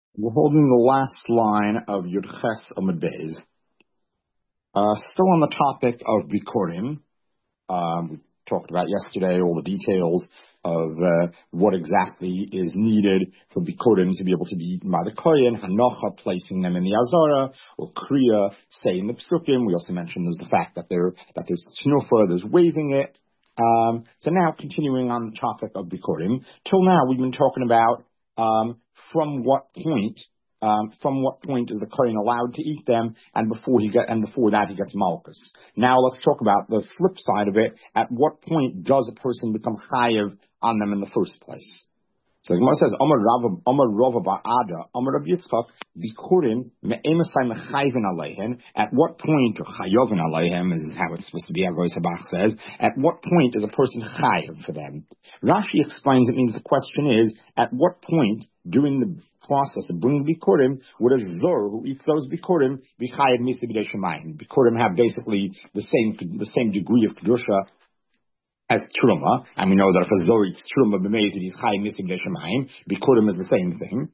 We're holding the last line of Yud Ches Amud Beis. Still on the topic of Bikurim. We talked about yesterday all the details of what exactly is needed for Bikurim to be able to be eaten by the Kohen, Hanocha, placing them in the Azara, or Kriya, saying the Psukim. We also mentioned there's the fact that there's Tnufa, there's waving it. So now, continuing on the topic of Bikurim, till now we've been talking about from what point is the Kohen allowed to eat them, and before that he gets Malchus. Now let's talk about the flip side of it. At what point does a person become chayiv on them in the first place? So the Gemara says, Amar Rava bar Ada, Amar Rav Yitzchak, Bikurim me'emasai mechayvin aleihen. At what point, or chayovin aleihem, is how it's supposed to be, Avois Habach says, at what point is a person chayiv for them? Rashi explains it means the question is, at what point during the process of bringing Bikurim would a Zor who eats those Bikurim be chayiv misa b'dei shemayim? Bikurim have basically the same degree of kedusha as Truma, and we know that if a Zor eats Truma b'mezid, he's chayiv misa b'dei shemayim. Bikurim is the same thing.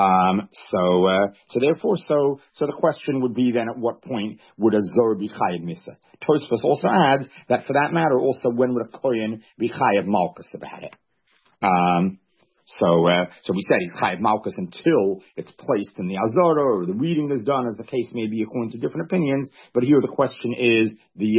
So the question would be then, at what point would a Zor be chayiv misa? Tosfos also adds that for that matter, also when would a Kohen be chayiv malchus about it? So we said he's chayiv malchus until it's placed in the Azara or the reading is done, as the case may be according to different opinions. But here the question is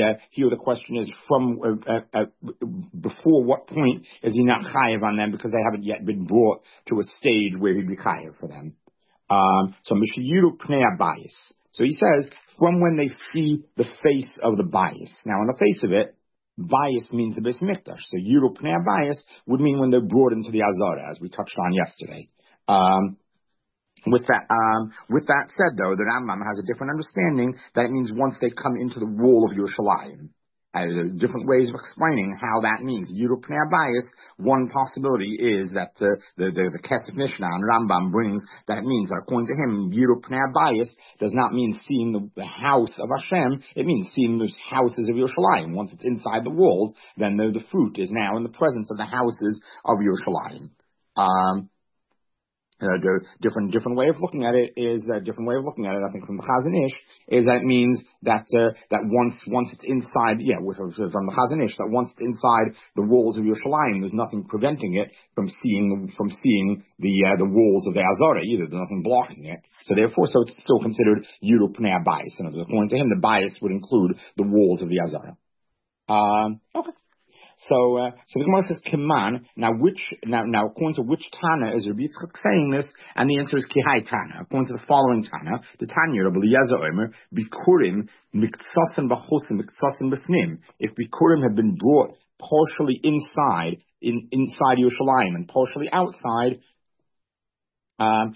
from before what point is he not chayiv on them, because they haven't yet been brought to a stage where he'd be chayiv for them. So mishiyiru pnei abayis. So he says from when they see the face of the bias. Now on the face of it, bias means the Beis Mikdash. So Yiru Pnei Bias would mean when they're brought into the Azara, as we touched on yesterday. With that said, though, the Rambam has a different understanding that it means once they come into the wall of Yerushalayim. There's different ways of explaining how that means. Yiru Pnei Bias, one possibility is that the Kesef Mishnah and Rambam brings that it means that according to him, Yiru Pnei Bias does not mean seeing the house of Hashem, it means seeing the houses of Yerushalayim. Once it's inside the walls, then the fruit is now in the presence of the houses of Yerushalayim. Different way of looking at it is I think from the Chazon Ish is that it means that once it's inside, from the Chazon Ish, that once it's inside the walls of Yerushalayim, there's nothing preventing it from seeing the walls of the Azara either. There's nothing blocking it. So therefore, it's still considered Yiru Pnei Bias. And according to him, the bias would include the walls of the Azara. Okay. So the Gemara says, Keman, now according to which Tana is Rabbi Yitzchak saying this? And the answer is Kihai Tana. According to the following Tana, the Tanya, Rabbi Eliezer Omer, Bikurim, Miktsasen B'chusim, Miktsasen B'fnim. If Bikurim had been brought partially inside Yerushalayim and partially outside, the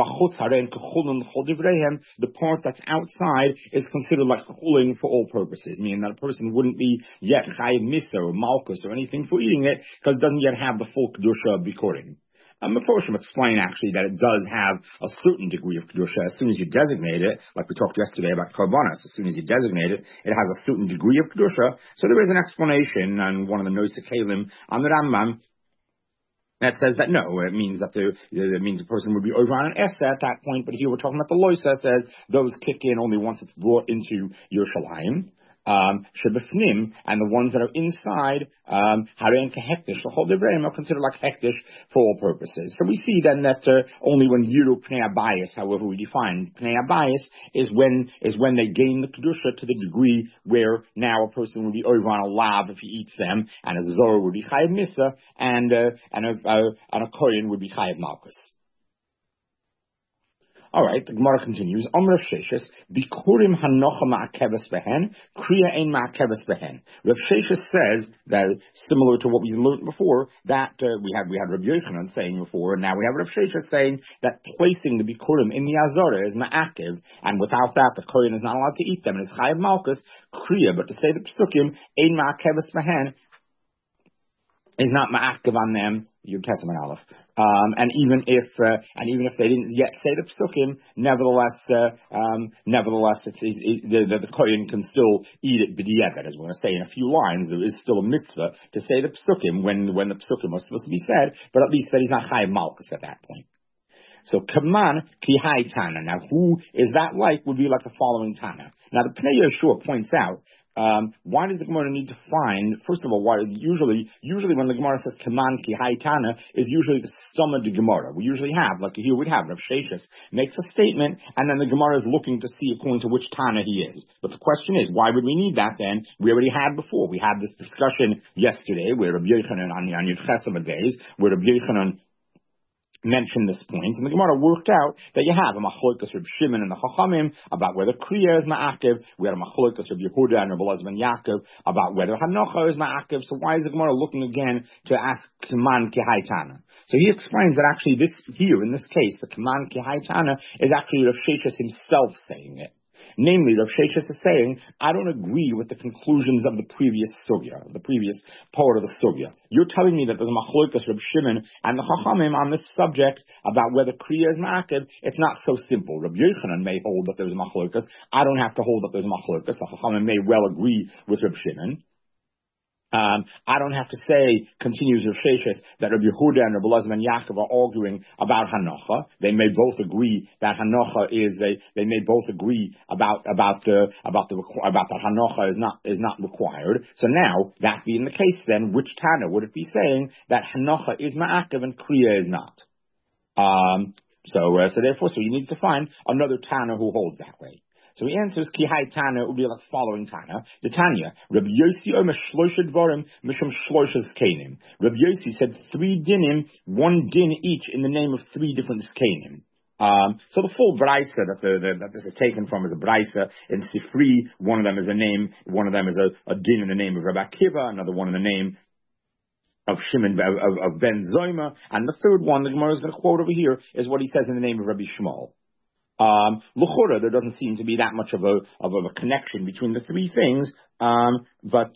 part that's outside is considered like chuling for all purposes, meaning that a person wouldn't be yet chayiv misa or malchus or anything for eating it, because it doesn't yet have the full kedusha of bikurim. Meforshim explain actually that it does have a certain degree of kedusha. As soon as you designate it, like we talked yesterday about karbanas, as soon as you designate it, it has a certain degree of kedusha. So there is an explanation on one of the Nosei Kalim on the Rambam that says that no, it means that it means a person would be over on an Esa at that point, but here we're talking about the Loisa says those kick in only once it's brought into Yerushalayim. Shebefnim, and the ones that are inside, Haren Kehektish, the whole Devrayim are considered like Hektish for all purposes. So we see then that only when Yiru Pnei Abayis, however we define Pnei Abayis, is when they gain the Kedusha to the degree where now a person would be over on a lav if he eats them, and a Zor would be Chayav Misa, and a Kohen would be Chayav Malchus. All right, the Gemara continues. Rav Sheshes, Bikurim hanocha ma'akeves behen, kriya ein ma'akeves behen. Rav Sheshes says that, similar to what we learned before, that we had Rabbi Yochanan saying before, and now we have Rav Sheshes saying that placing the Bikurim in the Azara is ma'akev, and without that the Kohen is not allowed to eat them, and it's chayav malchus, kriya, but to say the Psukim, ein ma'akeves behen, is not ma'akev on them, Yud Testament Aleph. And even if they didn't yet say the Psukim, nevertheless, the Kohen can still eat it b'diavad, as we're going to say in a few lines. There is still a mitzvah to say the Psukim when the Psukim are supposed to be said, but at least that he's not chayav malchus at that point. So Kaman Kihai Tana. Now, who is that like? Would be like the following Tana. Now, the Pnei Yeshua points out, why does the Gemara need to find, first of all, why usually when the Gemara says Kaman Kihai Tana is usually the stomach of the Gemara. We usually have, like here we'd have, Rav Sheshes makes a statement, and then the Gemara is looking to see according to which Tana he is. But the question is, why would we need that then? We already had before. We had this discussion yesterday where Rabbi Yochanan on Yud Ches Amud Beis, where Rabbi Yochanan mentioned this point, and the Gemara worked out that you have a machlokas Reb Shimon and the Chachamim about whether Kriya is ma'akev. We had a machlokas Reb Yehuda and Reb Elazar ben Yaakov about whether Hanocha is ma'akev. So why is the Gemara looking again to ask Kaman Kihaitana? So he explains that actually this here, in this case, the Kaman Kihaitana is actually Rav Sheshes himself saying it. Namely, Rav Sheshes is saying, I don't agree with the conclusions of the previous sugya, the previous part of the sugya. You're telling me that there's a machlokas Reb Shimon and the Chachamim on this subject about whether Kriya is ma'akev. It's not so simple. Rabbi Yochanan may hold that there's a machlokas. I don't have to hold that there's a machlokas. The Chachamim may well agree with Reb Shimon. I don't have to say, continues Rav Sheshes, that Rabbi Yehuda and Rabbi Elazar ben Yaakov are arguing about Hanocha. They may both agree that Hanocha is they may both agree about that Hanocha is not required. So now, that being the case, then which Tana would it be saying that Hanocha is ma'akev and Kriya is not? So therefore, he needs to find another Tana who holds that way. So he answers, Ki Hai Tana, it would be like following Tana. The Tanya, Rabbi Yossi Omer Shlosha Dvarim, Mishum Shlosha Zkenim. Rabbi Yossi said 3 dinim, 1 din each in the name of 3 different Zkenim. So the full Braisa that this is taken from is a Braisa in Sifri. One of them is a name, one of them is a din in the name of Rabbi Akiva, another one in the name of Shimon, of Ben Zoyma, and the third one, the Gemara is going to quote over here, is what he says in the name of Rabbi Shmuel. L'chora, there doesn't seem to be that much of a connection between the 3 things, but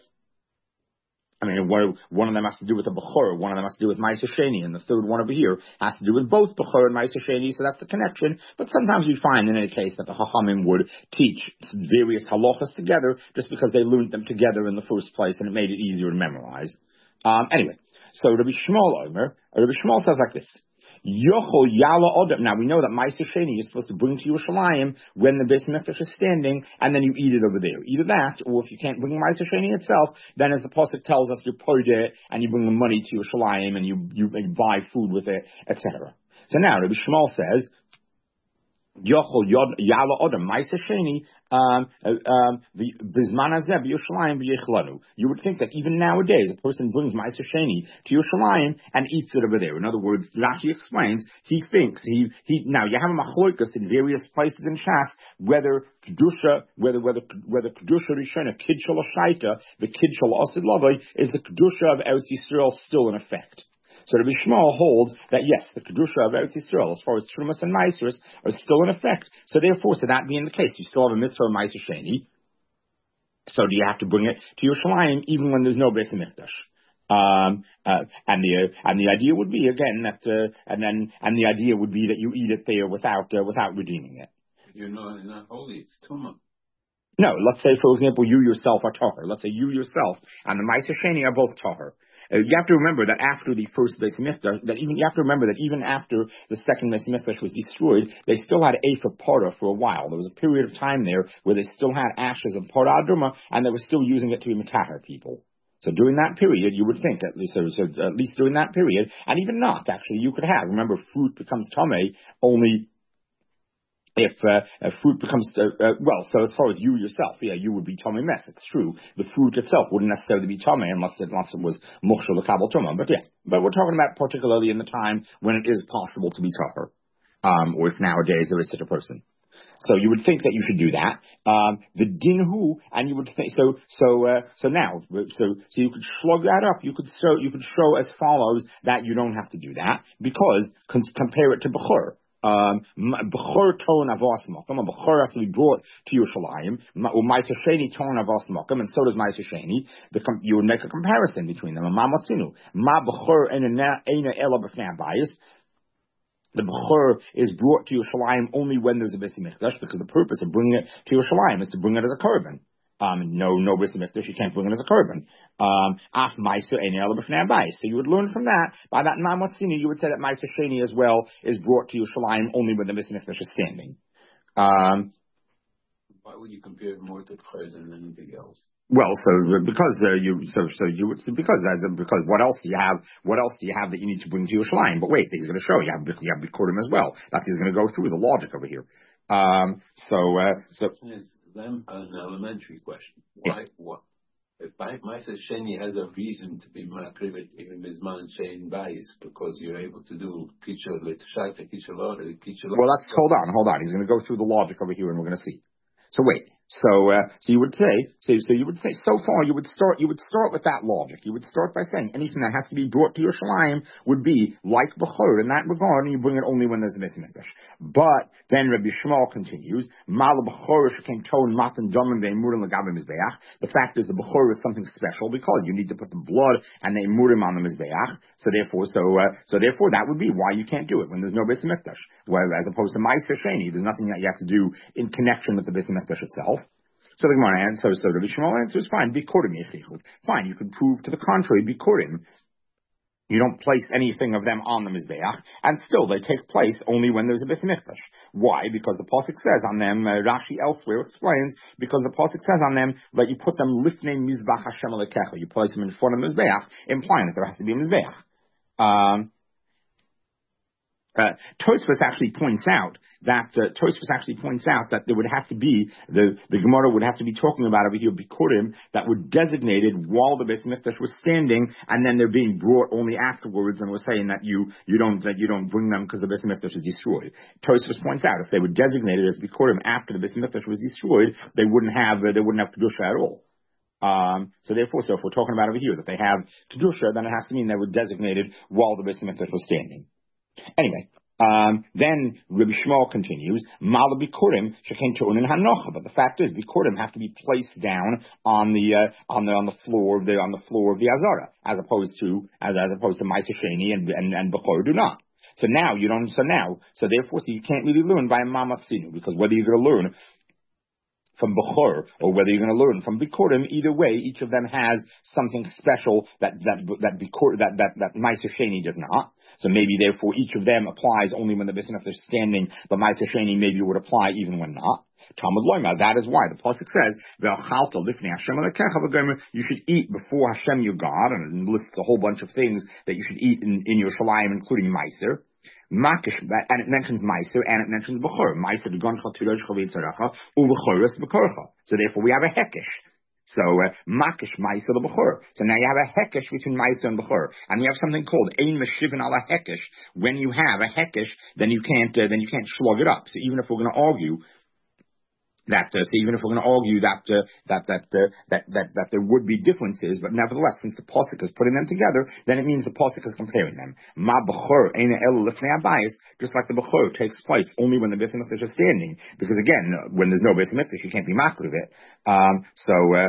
one of them has to do with a Bechor, one of them has to do with Ma'aser Sheni, and the third one over here has to do with both Bechor and Ma'aser Sheni, so that's the connection. But sometimes we find in any case that the Chachamim would teach various halachas together just because they learned them together in the first place and it made it easier to memorize. Anyway, so Rabbi Shmuel says like this. Yochol Yala Odom. Now we know that Ma'aser Sheni is supposed to bring to Yerushalayim when the Beis Mikdash is standing, and then you eat it over there. Either that, or if you can't bring Ma'aser Sheni itself, then as the pasuk tells us, you pour it and you bring the money to Yerushalayim and you buy food with it, etc. So now Rabbi Shmuel says, Yochol Yala Odom Ma'aser Sheni the Bizman Hazeh B'Yerushalayim B'Yechlanu. You would think that even nowadays a person brings Ma'aser Sheni to Yerushalayim and eats it over there. In other words, Rashi explains he thinks now you have a machlokas in various places in Shas whether kedusha rishona kidshal shaita the kidshal asid lavai is the kedusha of Eretz Yisrael still in effect. So Rabbi Shmuel holds that yes, the Kedusha of Eretz Yisrael, as far as Trumas and Maasros, are still in effect. So therefore, that being the case, you still have a mitzvah of Ma'aser Sheni. So do you have to bring it to Yerushalayim even when there's no Beis Mikdash? And the idea would be again that the idea would be that you eat it there without redeeming it. You're not holy. It's tumah. No, let's say for example you yourself are tahor. Let's say you yourself and the Ma'aser Sheni are both tahor. You have to remember that after the first Beis Mikdash, even after the second Beis Mikdash was destroyed, they still had Ephah Parah for a while. There was a period of time there where they still had ashes of Parah Aduma, and they were still using it to be Metaher people. So during that period, you would think, at least during that period, and even not, actually, you could have, remember, fruit becomes Tameh only if fruit becomes, so as far as you yourself, you would be Tomei Mes, it's true. The fruit itself wouldn't necessarily be Tomei unless it was Mochshel L'Kabel Tumah. But we're talking about particularly in the time when it is possible to be Tahor, or if nowadays there is such a person. So you would think that you should do that. The dinhu, and you would think so you could slug that up. You could show as follows that you don't have to do that because compare it to Bechor. Bechor ton avos makom. A Bechor has to be brought to Yerushalayim. Ma'aser Sheni ton avos makom, and so does Ma'aser Sheni. You would make a comparison between them. Ma matzinu. Ma Bechor eina ela b'fnei habayis. The Bechor is brought to Yerushalayim only when there's a Beis Mikdash, because the purpose of bringing it to Yerushalayim is to bring it as a korban. No bris mikdash, you can't bring it as a korban. Af ma'aser ein ela b'fnei habayis. So you would learn from that, by that ma'amatzini, you would say that ma'aser sheni as well is brought to Yerushalayim only when the bris mikdash is standing. Why would you compare it more to Bechor than anything else? Well, because what else do you have? What else do you have that you need to bring to Yerushalayim? But wait, he's going to show you have Bikurim as well. That's he's going to go through the logic over here. Is them an elementary question? Why? Yeah. What? If Ma'aser Sheni has a reason to be makrivet even bizman shein bayis because you're able to do kitchel l'tshayta kitchel. Well, that's hold on. He's going to go through the logic over here, and we're going to see. So wait. So you would say, so far you would start with that logic. You would start by saying anything that has to be brought to Yerushalayim would be like Bechor in that regard, and you bring it only when there's a Beis Mikdash. But then Rabbi Shmuel continues, Mal Bechor shekain ton matan damim ve'emurim legabe mizbeach. The fact is the Bechor is something special because you need to put the blood and the emurim on the mizbeach. So therefore that would be why you can't do it when there's no Beis Mikdash. Well, as opposed to Ma'aser Sheni, there's nothing that you have to do in connection with the Beis Mikdash itself. So the Gemara answers, so Rabbi Shmuel answers, fine, bikurim yechichud. Fine, you can prove to the contrary, bikurim. You don't place anything of them on the Mizbeach, and still they take place only when there's a Beis Mikdash. Why? Because the Pasuk says on them, Rashi elsewhere explains, because the Pasuk says on them that you put them lifnei Mizbach Hashem Elokecha. You place them in front of the Mizbeach, implying that there has to be a Mizbeach. Tosfos actually points out that there would have to be the Gemara would have to be talking about over here bikurim that were designated while the Beis Mikdash was standing, and then they're being brought only afterwards, and we're saying that you don't bring them because the Beis Mikdash is destroyed. Tosfos points out if they were designated as bikurim after the Beis Mikdash was destroyed, they wouldn't have kedusha at all. So if we're talking about over here that they have kedusha, then it has to mean they were designated while the Beis Mikdash was standing. Anyway, then Rabbi Shmuel continues, Mala Bikurim shekain to'unin hanocha. But the fact is, Bikurim have to be placed down on the floor of the Azara, as opposed to Ma'aser Sheni and Bechor do not. So now you can't really learn by a Mamatzinu, because whether you're going to learn from Bechor or whether you're going to learn from Bikurim, either way, each of them has something special that Ma'aser Sheni does not. So maybe therefore each of them applies only when the Beis Mikdash is standing, but Ma'aser Sheni maybe would apply even when not. Talmud Loima, that is why the pasuk says Ve'achalta lifnei Hashem Elokecha v'gomer, you should eat before Hashem your God, and it lists a whole bunch of things that you should eat in Yerushalayim, including Ma'aser. Makish, and it mentions Ma'aser and it mentions Bechor. Ma'aser v'goncha tiroshcha v'yitzaracha u'Bechoros b'korcha. So therefore we have a hekesh. So Makish Ma'aser the Bechor. So now you have a hekesh between Ma'aser and Bechor, and we have something called ein meshivin ala hekesh. When you have a hekesh, then you can't slug it up. So even if we're going to argue that there would be differences, but nevertheless, since the pasuk is putting them together, then it means the pasuk is comparing them. Ma bechor eina el lifnei habayis, just like the bechor takes place only when the Beis Mikdash is standing, because again, when there's no Beis Mikdash, you can't be makriv it. So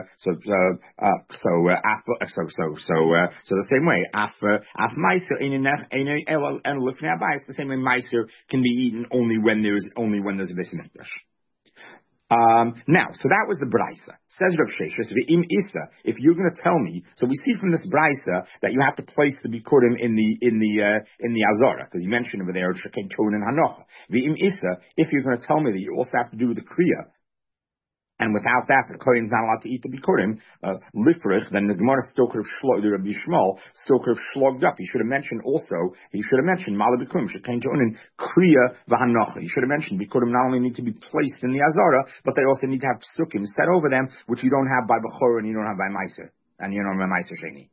the same way, af ma'aser eina el lifnei habayis, the same way ma'aser can be eaten only when there's a Beis Mikdash. Now, so that was the Braisa. Says Rav Sheshes, V'im Isa, if you're going to tell me, so we see from this Braisa that you have to place the Bikurim in the Azara, because you mentioned over there, Shekain Ton and Hanocha. V'im Isa, if you're going to tell me that you also have to do the Kriya, and without that, the Kohen is not allowed to eat the Bikurim, Lifrich, then the Gemara still could have the Rabbi Shmuel still could have slugged up. He should have mentioned Mala Bikurim, Shekain To'unin, Kriya V'Hanocha. He should have mentioned Bikurim not only need to be placed in the Azara, but they also need to have Psukim set over them, which you don't have by Bechor and you don't have by Ma'aser, and you don't have by Ma'aser Sheni.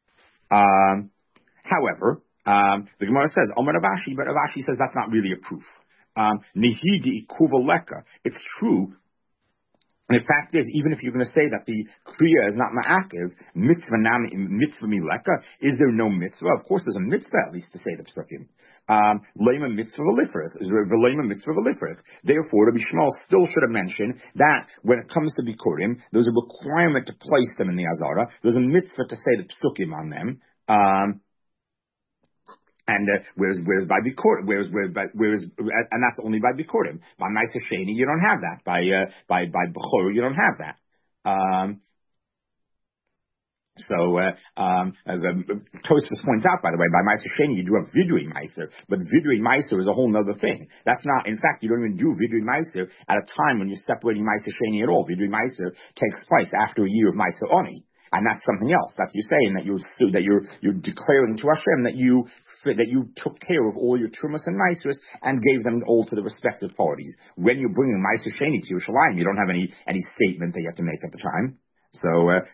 However, the Gemara says, Omer Ravashi, but Ravashi says that's not really a proof. Nihidi Ikuva Leka. It's true. And the fact is, even if you're going to say that the Kriya is not ma'akiv, mitzvah mileka, is there no mitzvah? Of course there's a mitzvah at least to say the psukim. Leima mitzvah v'lifrith. Therefore, Rabbi Shmuel still should have mentioned that when it comes to Bikurim, there's a requirement to place them in the Azara. There's a mitzvah to say the psukim on them. And whereas by Bikurim, and that's only by Bikurim. By Ma'aser Sheni, you don't have that. By Bechor, you don't have that. Tosfos points out, by the way, by Meiser Sheni you do have Vidui Meiser, but Vidui Meiser is a whole other thing. That's not, in fact, you don't even do Vidui Meiser at a time when you're separating Meiser Sheni at all. Vidui Meiser takes place after a year of Meiser Oni, and that's something else. That's you saying that you're declaring to Hashem that you took care of all your Trumas and Meisers and gave them all to the respective parties. When you're bringing Meiser Sheni to Yerushalayim, you don't have any statement that you have to make at the time. So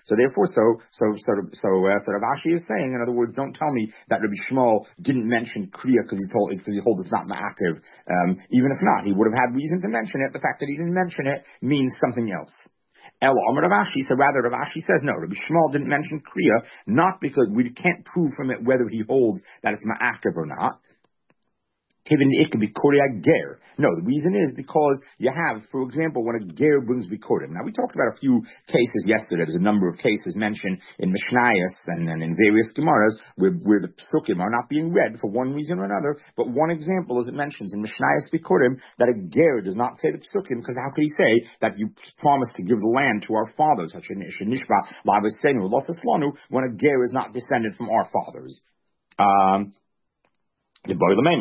Rav Ashi is saying, in other words, don't tell me that Rabbi Shmuel didn't mention Kriya because he holds it's not Ma'akiv. Even if not, he would have had reason to mention it. The fact that he didn't mention it means something else. Ella Amar Rav Ashi, so rather Rav Ashi says, no, Rabbi Shmuel didn't mention Kriya, not because we can't prove from it whether he holds that it's Ma'akiv or not. It could be Korea Ger. No, the reason is because you have, for example, when a Ger brings Bikurim. Now, we talked about a few cases yesterday. There's a number of cases mentioned in Mishnayos and in various Gemaras where the Psukim are not being read for one reason or another. But one example, as it mentions in Mishnayos Bikurim, that a Ger does not say the Psukim, because how could he say that you promised to give the land to our fathers, such an Nishba, Lavasenu, Losaslanu, when a Ger is not descended from our fathers? He can't say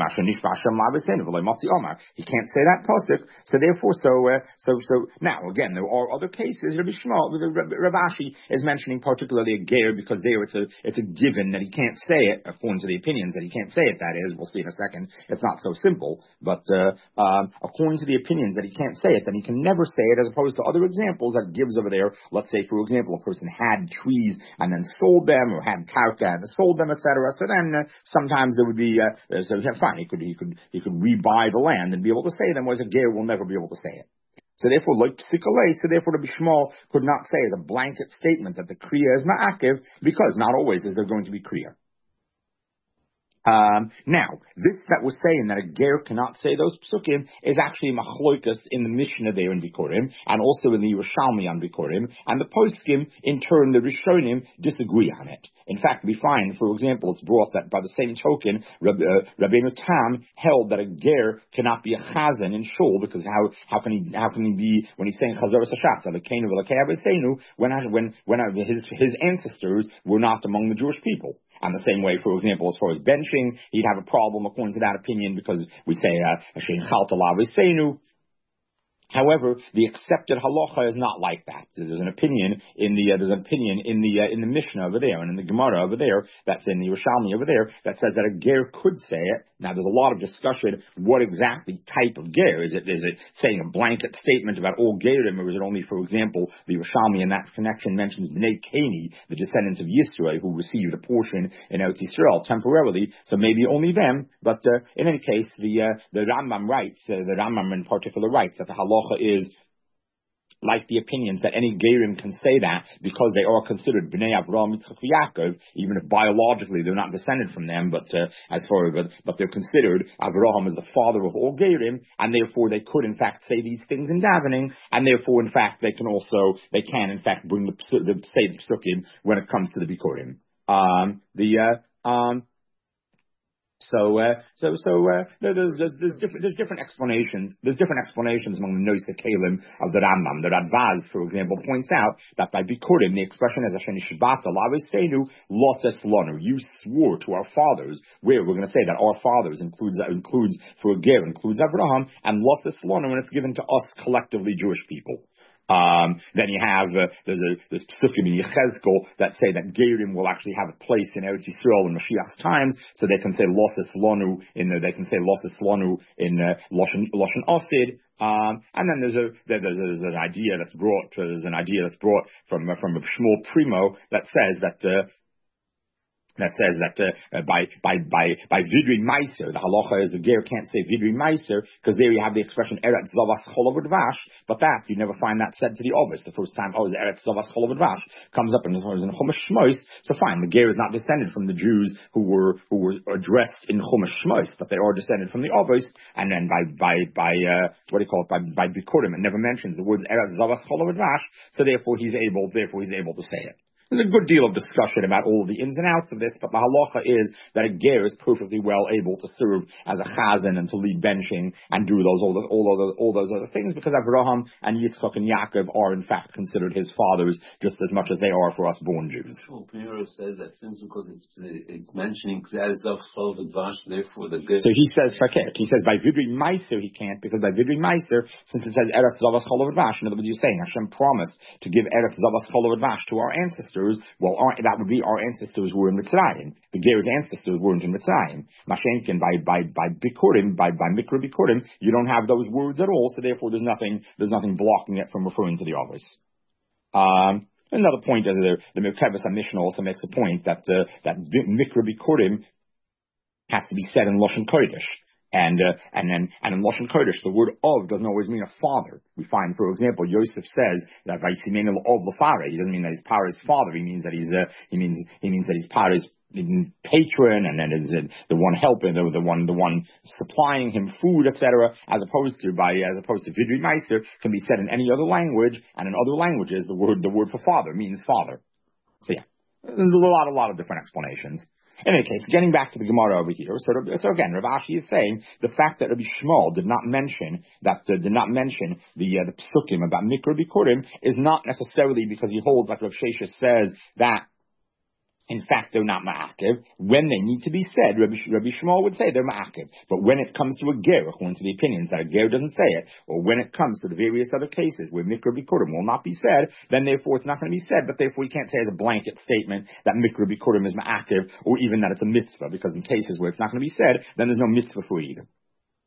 that pasuk, so therefore, now again, there are other cases. Rabbi Ashi is mentioning particularly a ger because there it's a given that he can't say it according to the opinions that he can't say it. That is, we'll see in a second. It's not so simple, but according to the opinions that he can't say it, then he can never say it. As opposed to other examples that gives over there. Let's say, for example, a person had trees and then sold them, or had karka and sold them, etc. So then sometimes there would be. So fine, he could rebuy the land and be able to say them, whereas a ger will never be able to say it. So therefore, Rabbi Shmuel could not say as a blanket statement that the kriya is ma'akiv, because not always is there going to be kriya. Now, this that was saying that a ger cannot say those psukim is actually machloikas in the Mishnah there in Bikurim, and also in the Yerushalmi on Bikurim, and the poskim, in turn, the Rishonim, disagree on it. In fact, we find, for example, it's brought that by the same token, Rabbeinu Tam held that a ger cannot be a chazan in shul, because how can he be, when he's saying chazaras hashatz, when his ancestors were not among the Jewish people. And the same way, for example, as far as benching, he'd have a problem according to that opinion because we say, however, the accepted halacha is not like that. There's an opinion in the Mishnah over there, and in the Gemara over there, that's in the Yerushalmi over there, that says that a ger could say it. Now, there's a lot of discussion, what exactly type of ger? Is it saying a blanket statement about all gerim, or is it only, for example, the Yerushalmi in that connection mentions Bnei Keni, the descendants of Yisrael, who received a portion in Eretz Yisrael temporarily, so maybe only them, but in any case, the Rambam writes, the Rambam in particular writes that the halacha is like the opinions that any gerim can say that because they are considered Bnei Avraham, Yitzchak, Yaakov, even if biologically they're not descended from them, but they're considered Avraham as the father of all gerim, and therefore they could in fact say these things in davening, and therefore in fact they can in fact bring the psukim when it comes to the bikurim. There's different explanations. There's different explanations among the Noisa Kalim of the Rambam. The Radvaz, for example, points out that by Bikurim, the expression is Hashem Shibata Lavesenu Loses Lonu. You swore to our fathers. Where we're going to say that our fathers includes for a ger includes Avraham, and Loses Lonu, and it's given to us collectively Jewish people. Then you have there's psukim in Yechezkel that say that Gerim will actually have a place in Eretz Yisrael in Mashiach's times, so they can say Loses Lonu in Loshen Osid. And then there's an idea that's brought from Shmuel Primo that says that by vidri meiser, the halacha is the ger can't say vidri meiser because there you have the expression eretz zavas cholav udvash, but that you never find that said to the ovis. The first time eretz zavas cholav udvash comes up in Chumash Shmos. So fine, the ger is not descended from the Jews who were addressed in Chumash Shmos, but they are descended from the ovis. And then by bikurim, it never mentions the words eretz zavas cholav udvash. So therefore he's able to say it. There's a good deal of discussion about all of the ins and outs of this, but the halacha is that a ger is perfectly well able to serve as a chazan and to lead benching and do all those other things, because Abraham and Yitzchak and Yaakov are in fact considered his fathers just as much as they are for us born Jews. Well, Pinero says that since because it's mentioning Zazov Solvadvash, therefore the good. So he says fakir. He says by Vidri Meiser he can't, because by Vidri Meiser, since it says Eretz Zavas Cholovadvash, in other words, you're saying Hashem promised to give Eretz Zavas Cholovadvash to our ancestors. Well, that would be our ancestors were in Mitzrayim. The Ger's ancestors weren't in Mitzrayim. Mashenkin by Bikurim, by Mikra Bikurim, you don't have those words at all, so therefore there's nothing blocking it from referring to the others. Another point is the Merkavas Mishnah also makes a point that Mikra Bikurim has to be said in Lashon Kodesh. And in Lashon Kodesh, the word of doesn't always mean a father. We find, for example, Yosef says that Vaysimenu of Lefare. He doesn't mean that he's Paro's father. He means that he's Paro's patron, and then the one helping, the one supplying him food, etc. As opposed to Vidri Meiser can be said in any other language, and in other languages the word for father means father. So yeah, there's a lot of different explanations. In any case, getting back to the Gemara over here, so again, Rav Ashi is saying the fact that Rabbi Shmuel did not mention the psukim about Mikra Bikurim is not necessarily because he holds, like Rav Sheshes says, that in fact they're not ma'akev. When they need to be said, Rabbi Shmuel would say they're ma'akev. But when it comes to a ger, according to the opinions that a ger doesn't say it, or when it comes to the various other cases where Mikra Bikurim will not be said, then therefore it's not going to be said, but therefore you can't say as a blanket statement that Mikra Bikurim is ma'akev, or even that it's a mitzvah, because in cases where it's not going to be said, then there's no mitzvah for it either.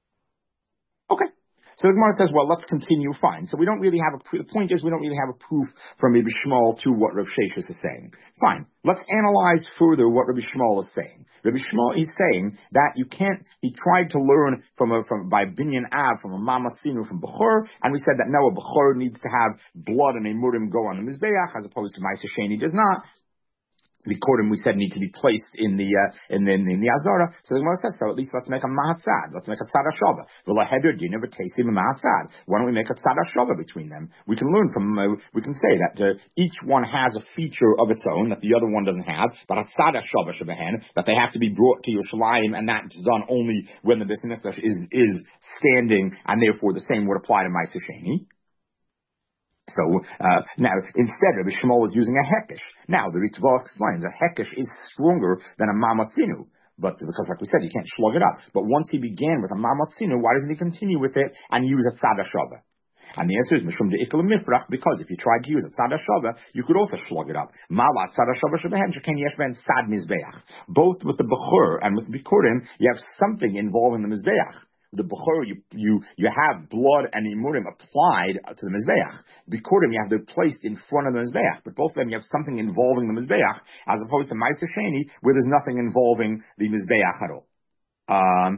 Okay. So the Gemara says, well, let's continue. Fine. So the point is we don't really have a proof from Rabbi Shmuel to what Rav Sheshes is saying. Fine. Let's analyze further what Rabbi Shmuel is saying. Rabbi Shmuel is saying that he tried to learn by Binyan Av, from a Mamatzinu, from Bechor, and we said that no, a Bechor needs to have blood and a Murim go on the Mizbeach, as opposed to Ma'aser Sheni does not. The Kodim, we said, need to be placed in the Azara. So the Gemara says, so at least let's make a Mahatzad. Let's make a Tzad HaShava. V'la heder dina v'teisim Mahatzad. Why don't we make a Tzad HaShava between them? We can learn from, we can say that each one has a feature of its own that the other one doesn't have, but a Tzad HaShava Shebehen, that they have to be brought to Yerushalayim, and that's done only when the Beis Hamikdash is standing, and therefore the same would apply to Ma'aser Sheni. So now, instead, Rabbi Shmuel is using a hekesh. Now, the Ritva explains a hekesh is stronger than a mamatzinu, but because, like we said, you can't slug it up. But once he began with a mamatzinu, why doesn't he continue with it and use a tzad hashava? And the answer is mishum de'ikal mifrach, because if you tried to use a tzad hashava, you could also slug it up. Malat tzad hashava shebehen sheken yesh ben sad mizbeach. Both with the bechor and with the bikurim, you have something involving the mizbeach. The Bechor, you have blood and imurim applied to the Mizbeach. Bikurim, you have them placed in front of the Mizbeach. But both of them, you have something involving the Mizbeach, as opposed to Ma'aser Sheni, where there's nothing involving the Mizbeach at all.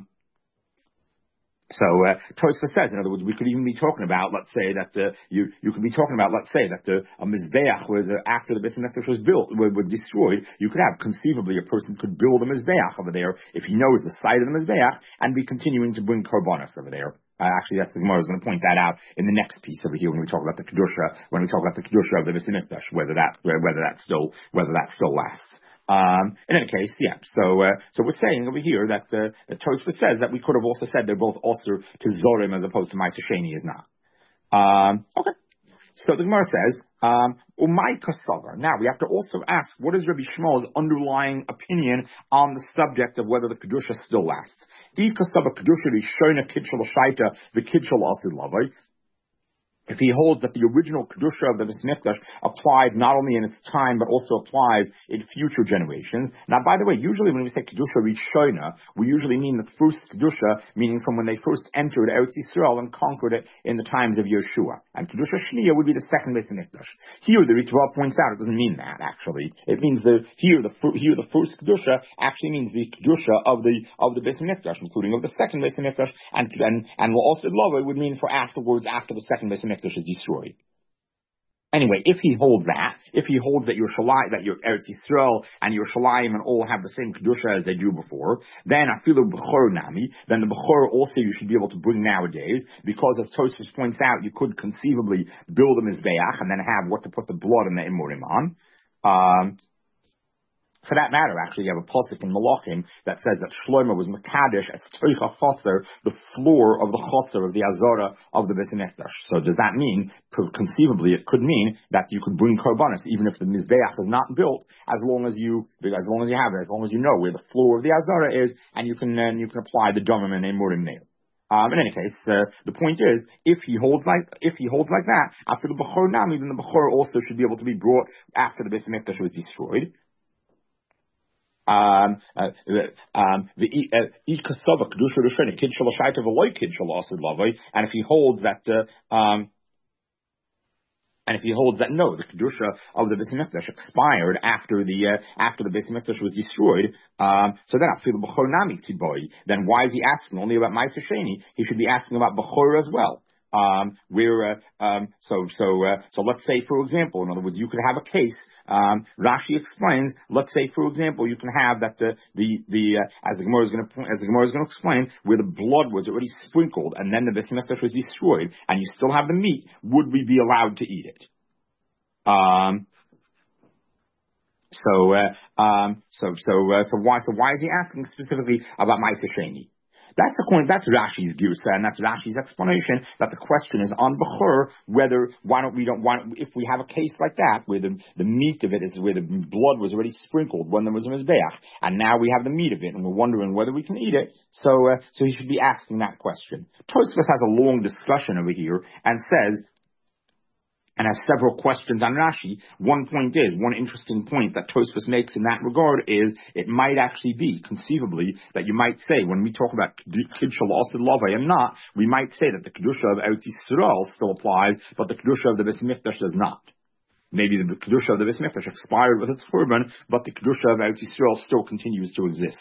So Tosfos says, in other words, we could even be talking about, let's say that you could be talking about, let's say that a mizbeach, where after the Beis Hamikdash was built, was destroyed, you could have conceivably a person could build a mizbeach over there if he knows the site of the mizbeach and be continuing to bring korbanos over there. Actually, that's the Gemara is going to point that out in the next piece over here when we talk about the kedusha of the Beis Hamikdash, whether that still lasts. In any case, yeah. So we're saying over here that Tosfos says that we could have also said they're both also to Zorim as opposed to Ma'aser Sheni is not. Okay. So the Gemara says, Umay Kasavar. Now we have to also ask, what is Rabbi Shmuel's underlying opinion on the subject of whether the kedusha still lasts? If Kasavar kedusha rishona kitchel shaita the kitchel asid lavai. If he holds that the original Kedusha of the Beis Hamikdash applied not only in its time, but also applies in future generations. Now, by the way, usually when we say Kedusha Rishona, we usually mean the first Kedusha, meaning from when they first entered Eretz Yisrael and conquered it in the times of Yeshua. And Kedusha Shniya would be the second Beis Hamikdash. Here, the Ritva points out, it doesn't mean that, actually. It means the first Kedusha actually means the Kedusha of the Beis Hamikdash, including of the second Beis Hamikdash, and La'osid Lava would mean for afterwards, after the second Beis Hamikdash is destroyed. Anyway, if he holds that Yerushalayim, that your Eretz Yisrael and Yerushalayim and all have the same kedusha as they do before, then afilu bechor nami, then the bechor also you should be able to bring nowadays, because as Tosfos points out, you could conceivably build a mizbeach and then have what to put the blood and the imurim on. For that matter, actually, you have a pasuk in Malachim that says that Shlomo was mekadesh as toicha chotzer, the floor of the chotzer of the azara of the Beis Hamikdash. So does that mean, conceivably, it could mean that you could bring korbanos even if the mizbeach is not built, as long as you have it, as long as you know where the floor of the azara is, and you can apply the domim and emurim nail. In any case, the point is, if he holds like that, after the bechor nami, then the bechor also should be able to be brought after the Beis Hamikdash was destroyed. The ikasava kedusha rishoni kid shel shaita v'loy kid shel asud lavoi, and if he holds that no, the kedusha of the Beis Hamikdash expired after the Beis Hamikdash was destroyed, so then after the bechor nami tiboy, then why is he asking only about Ma'aser Sheni? He should be asking about bechor as well. So let's say, for example, in other words, you could have a case. Rashi explains. Let's say, for example, you can have that as the Gemara is going to explain, where the blood was already sprinkled and then the Beis Hamikdash was destroyed, and you still have the meat. Would we be allowed to eat it? So why is he asking specifically about Ma'aser Sheni? That's Rashi's girsa, and that's Rashi's explanation that the question is on bechor, if we have a case like that where the meat of it is where the blood was already sprinkled when there was a mizbeach, and now we have the meat of it, and we're wondering whether we can eat it. So he should be asking that question. Tosfos has a long discussion over here and says, and has several questions on Rashi. One interesting point that Tosfos makes in that regard is, it might actually be, conceivably, that you might say, when we talk about Kiddushal Asad Lavai and not, we might say that the Kedusha of Eretz Yisrael still applies, but the Kedusha of the Beis Hamikdash does not. Maybe the Kedusha of the Beis Hamikdash expired with its Churban, but the Kedusha of Eretz Yisrael still continues to exist.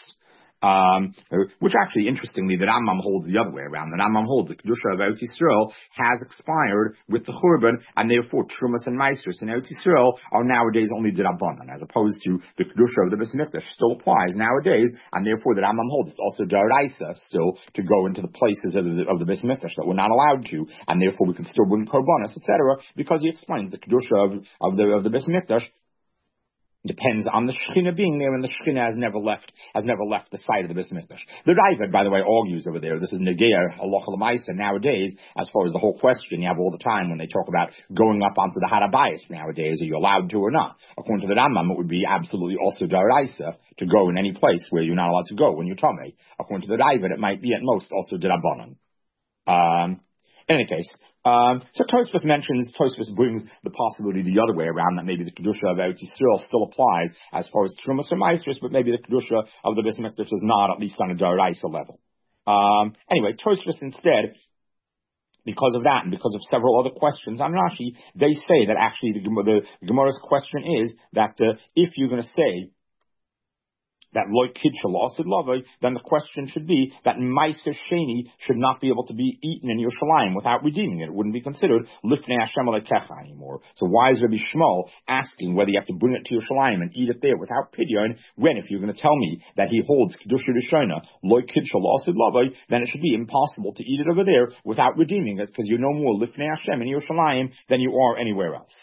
Which actually, interestingly, the Rambam holds the other way around. The Rambam holds the Kedusha of Eretz Yisrael has expired with the Churban, and therefore Trumas and Meisters in Eretz Yisrael are nowadays only D'Rabbanan, as opposed to the Kedusha of the Beis Hamikdash still applies nowadays, and therefore the Rambam holds it's also D'Oraisa still to go into the places of the Beis Hamikdash that we're not allowed to, and therefore we can still bring Korbanos, etc., because he explains the Kedusha of the Beis Hamikdash depends on the Shekhinah being there, and the Shekhinah has never left the site of the Beis Hamikdash. The Raavad, by the way, argues over there. This is Negeir Halacha L'Maisa nowadays, as far as the whole question you have all the time when they talk about going up onto the Har HaBayis nowadays. Are you allowed to or not? According to the Rambam, it would be absolutely also D'Oraisa to go in any place where you're not allowed to go when you're Tomei. According to the Raavad, it might be at most also D'Rabbanan. In any case, so Tosfos brings the possibility the other way around, that maybe the Kedusha of Eretz Yisrael still applies as far as Trumas or Meisters, but maybe the Kedusha of the Beis Hamikdash is not, at least on a D'Oraisa level. Anyway, Tosfos instead, because of that and because of several other questions on Rashi, they say that actually the Gemara's question is that if you're going to say that loy kid shalasid lavai, then the question should be that Ma'aser Sheni should not be able to be eaten in Yerushalayim without redeeming it. It wouldn't be considered lifnei Hashem alekecha anymore. So why is Rabbi Shmuel asking whether you have to bring it to Yerushalayim and eat it there without pidyon, when if you're going to tell me that he holds kedusha rishona loy kid shalasid lavai, then it should be impossible to eat it over there without redeeming it, because you're no more lifnei Hashem in Yerushalayim than you are anywhere else.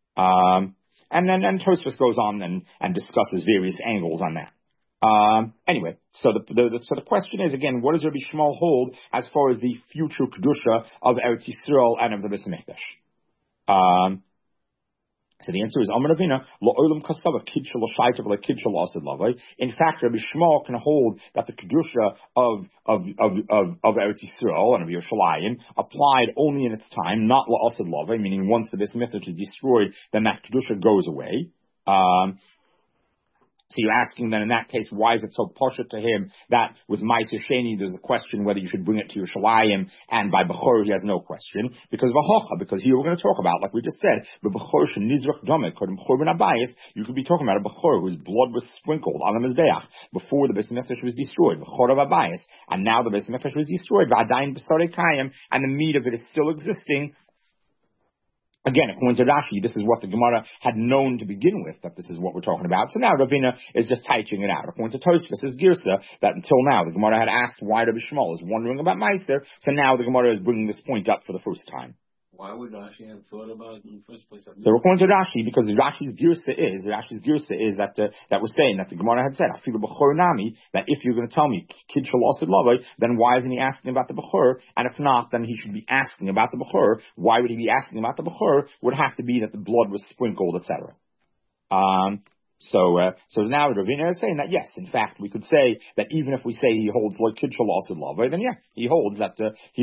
And then Tosfos goes on and discusses various angles on that. Anyway, so the question is, again, what does Rabbi Shmuel hold as far as the future kedusha of Eretz Yisrael and of the Beis Hamikdash? So the answer is Amar Ravina lo olam kasava kid shel shaita v'le kid shel asad lavai. In fact, Rabbi Shmuel can hold that the kedusha of Eretz Yisrael and of Yerushalayim applied only in its time, not la asad lavai, meaning once the Beis Hamikdash is destroyed, then that kedusha goes away. So you're asking then in that case, why is it so poshut to him that with Ma'aser Sheni there's the question whether you should bring it to Yerushalayim, and by Bechor he has no question, because here we're going to talk about, like we just said, the Bechor shenizrach domek kodem churban habayis, you could be talking about a Bechor whose blood was sprinkled on the Mizbeach before the Beis Hamikdash was destroyed, Bechor of habayis, and now the Beis Hamikdash was destroyed, v'adayin b'sarei kayim, and the meat of it is still existing. Again, according to Rashi, this is what the Gemara had known to begin with, that this is what we're talking about. So now Ravina is just typing it out. According to Tosfos, is Girsa, that until now the Gemara had asked why Rabbi Shmuel is wondering about Ma'aser, so now the Gemara is bringing this point up for the first time. Why would Rashi have thought about it in the first place? So according to Rashi, because Rashi's girsa is that that was saying that the Gemara had said afilu b'chor nami, that if you're going to tell me kid shalosid lavoi, then why isn't he asking about the b'chor? And if not, then he should be asking about the b'chor. Why would he be asking about the b'chor? Would have to be that the blood was sprinkled, etc. So now Ravina is saying that yes, in fact, we could say that even if we say he holds like kid shalosid lavoi, then yeah, he holds that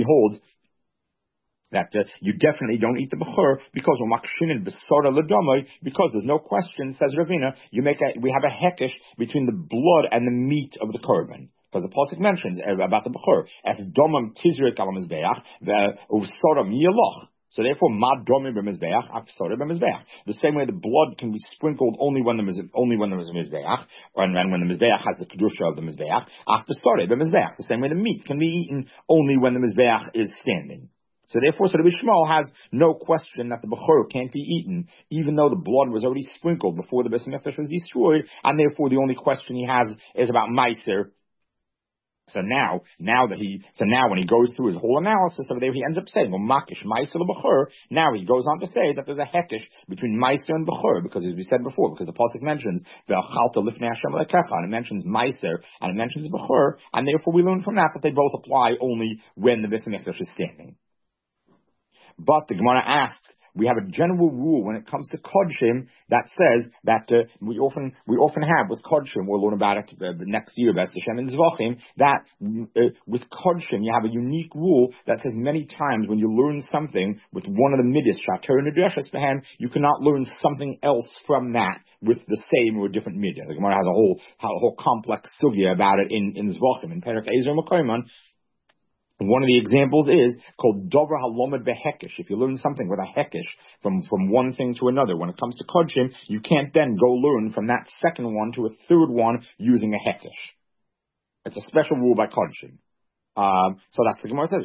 you definitely don't eat the bechor because because there's no question, says Ravina, we have a hekesh between the blood and the meat of the korban. Because the pasuk mentions about the bechor as domam tizrik al mizbeach usoram yaloch. So therefore, mad domim b'mizbeach afsorim b'mizbeach. The same way the blood can be sprinkled only when there is a mizbeach, and then when the mizbeach has the kedusha of the mizbeach, afsorim b'mizbeach. The same way the meat can be eaten only when the mizbeach is standing. So therefore, Rabbi Shmuel has no question that the bechor can't be eaten, even though the blood was already sprinkled before the Beis Hamikdash was destroyed, and therefore the only question he has is about Meiser. So now when he goes through his whole analysis over there, he ends up saying, well, Makish, Meiser, Bechor. Now he goes on to say that there's a hekesh between Meiser and Bechor, because as we said before, because the pasuk mentions Ve'achalta lifnei Hashem lekecha, and it mentions Meiser, and it mentions Bechor, and therefore we learn from that they both apply only when the Beis Hamikdash is standing. But the Gemara asks, we have a general rule when it comes to kodshim that says that we often have with kodshim, we'll learn about it next year, B'ez Hashem and Zvachim, that with kodshim you have a unique rule that says many times when you learn something with one of the midas, shater nedreshes behem, you cannot learn something else from that with the same or different midah. The Gemara has a whole complex sugya about it in Zvachim, in Perek Ezer Makoyman. One of the examples is called Dover Halomed Behekesh. If you learn something with a hekesh from one thing to another, when it comes to kodshim, you can't then go learn from that second one to a third one using a hekesh. It's a special rule by kodshim. So that's the Gemara says.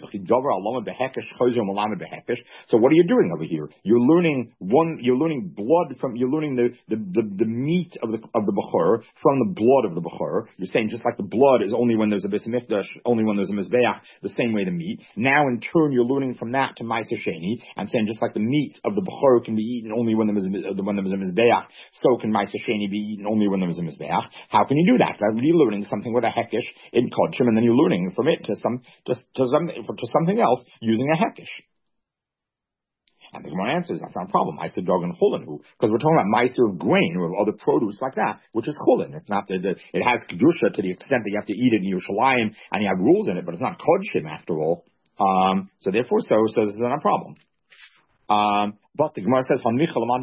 So what are you doing over here? You're learning blood from, you're learning the meat of the bechor from the blood of the bechor. You're saying just like the blood is only when there's a Beis Hamikdash, only when there's a mizbeach, the same way the meat. Now in turn you're learning from that to Ma'aser Sheni, and saying just like the meat of the bechor can be eaten only when there's a mizbeach, so can Ma'aser Sheni be eaten only when there's a mizbeach. How can you do that? You're learning something with a hekesh in kodshim, and then you're learning from it to something else using a hekesh. And the Gemara answers, that's not a problem. I said dog and chulin, because we're talking about meiser of grain or other produce like that, which is chulin. It's not it has kedusha to the extent that you have to eat it in Yerushalayim and you have rules in it, but it's not kodshim after all. So therefore, so this is not a problem. But the Gemara says,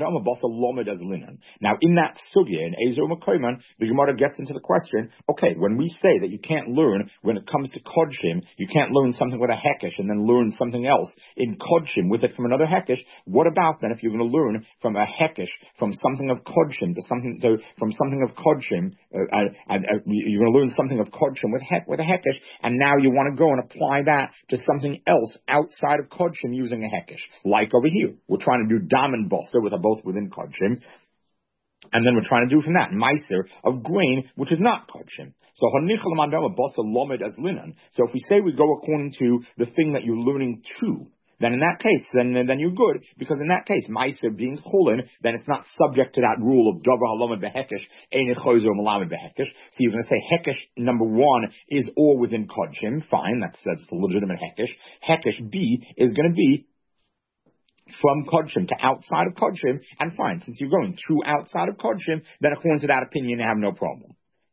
now in that sugya, in Ezer Makoyman, the Gemara gets into the question, okay, when we say that you can't learn, when it comes to kodshim, you can't learn something with a hekesh and then learn something else in kodshim with it from another hekesh, what about then if you're going to learn from a hekesh, from something of kodshim from something of kodshim, you're going to learn something of kodshim with a hekesh, and now you want to go and apply that to something else outside of kodshim using a hekesh, like over here. We're trying to do dam and boster, with both within kodshim, and then we're trying to do from that meiser of grain, which is not kodshim. So hanichal mandama boster lomed as linan. So if we say we go according to the thing that you're learning to, then in that case, then you're good, because in that case, meiser being chulin, then it's not subject to that rule of davar halomed behekesh, ein chozer malamed behekesh. So you're going to say hekesh number one is all within kodshim. Fine, that's a legitimate hekesh. Hekesh B is going to be from kodshim to outside of kodshim, and fine, since you're going through outside of kodshim, then according to that opinion, you have no problem.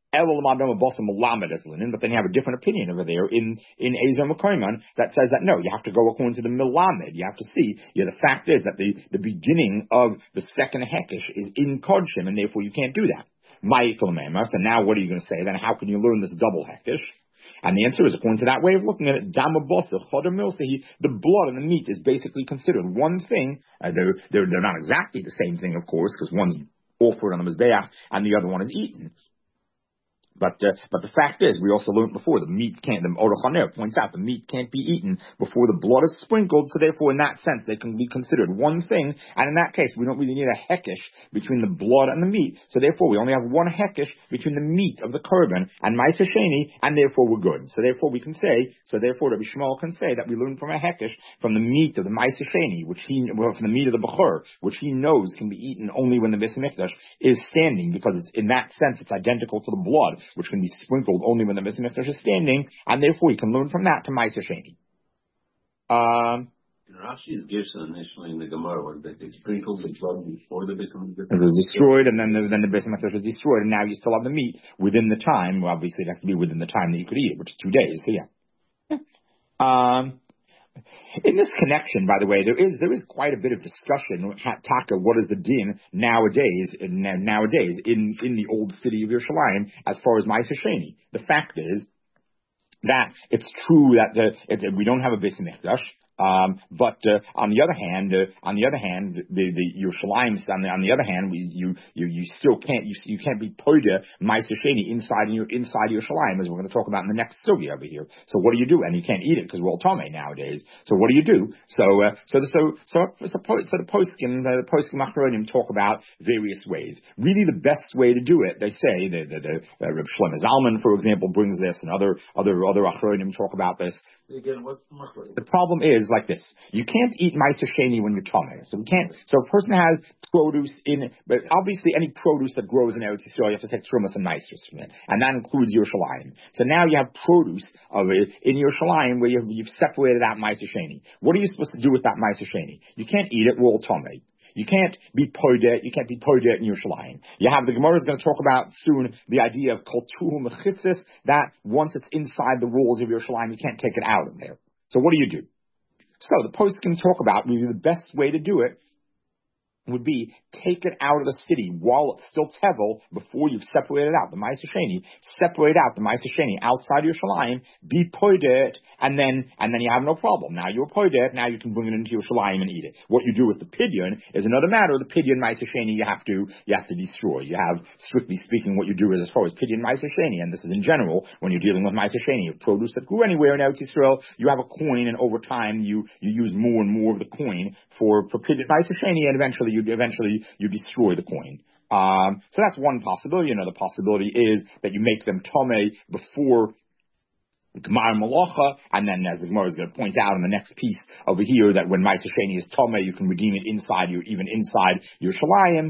But then you have a different opinion over there in Ezer Makoyman that says that no, you have to go according to the milamed. You have to see, the fact is that the beginning of the second hekesh is in kodshim, and therefore you can't do that. So now what are you going to say? Then how can you learn this double hekesh? And the answer is, according to that way of looking at it, the blood and the meat is basically considered one thing. They're not exactly the same thing, of course, because one's offered on the mizbeach and the other one is eaten. But the fact is, we also learned before, the Orach HaNer points out the meat can't be eaten before the blood is sprinkled, so therefore in that sense they can be considered one thing, and in that case we don't really need a hekesh between the blood and the meat, so therefore we only have one hekesh between the meat of the korban and Ma'aseh Sheni, and therefore we're good. So therefore Rabbi Shmuel can say that we learn from a hekesh from the meat of the Ma'aseh Sheni, from the meat of the Bechor, which he knows can be eaten only when the Beis HaMikdash is standing, because in that sense it's identical to the blood, which can be sprinkled only when the Beis HaMikdash is standing, and therefore you can learn from that to Ma'aseh Sheni. Rashi's Gerson initially in the Gemara was that they sprinkled the blood before the Beis HaMikdash. It was destroyed, and then the Beis HaMikdash was destroyed, and now you still have the meat within the time. Well, obviously it has to be within the time that you could eat it, which is 2 days. So yeah. In this connection, by the way, there is quite a bit of discussion. Taka, what is the din nowadays in the old city of Yerushalayim as far as Ma'aseh Sheni? The fact is that it's true that we don't have a Beis HaMikdash. But on the other hand, the Yerushalayim, on the other hand, you still can't be poida Ma'aseh Sheni inside Yerushalayim, as we're going to talk about in the next sugya over here. So what do you do? And you can't eat it because we're all tamei nowadays. So what do you do? So the poskim achronim talk about various ways. Really, the best way to do it, they say, the Reb Shlomo Zalman, for example, brings this, and other achronim talk about this. Again, what's the matter? The problem is like this: you can't eat Ma'aseh Sheni when you're tamei. So we can't. So a person has produce but obviously any produce that grows in Eretz Yisrael, you have to take trumas and maestros from it, and that includes Yerushalayim. So now you have produce of it in Yerushalayim where you've separated out Ma'aseh Sheni. What are you supposed to do with that Ma'aseh Sheni? You can't eat it. We're all tamei. You can't be podet in Yerushalayim. You have, the Gemara is going to talk about soon the idea of kol tuhu mechitzis, that once it's inside the walls of Yerushalayim, you can't take it out of there. So what do? So the post can talk about really the best way to do it would be take it out of the city while it's still tevel, before you've separated out the Ma'aseh Sheni, separate out the Ma'aseh Sheni outside Yerushalayim, be poidet, and then you have no problem. Now you're poidet, now you can bring it into Yerushalayim and eat it. What you do with the pidyon is another matter. The pidyon Ma'aseh Sheni you have to destroy. You have, strictly speaking, what you do is as far as pidyon Ma'aseh Sheni, and this is in general when you're dealing with Ma'aseh Sheni, produce that grew anywhere in Eretz Yisrael, you have a coin, and over time you use more and more of the coin for pidyon Ma'aseh Sheni, and eventually you destroy the coin. So that's one possibility. Another possibility is that you make them tamei before Gemar Malacha, and then, as the Gemara is going to point out in the next piece over here, that when Ma'aseh Sheni is tamei, you can redeem it inside Yerushalayim.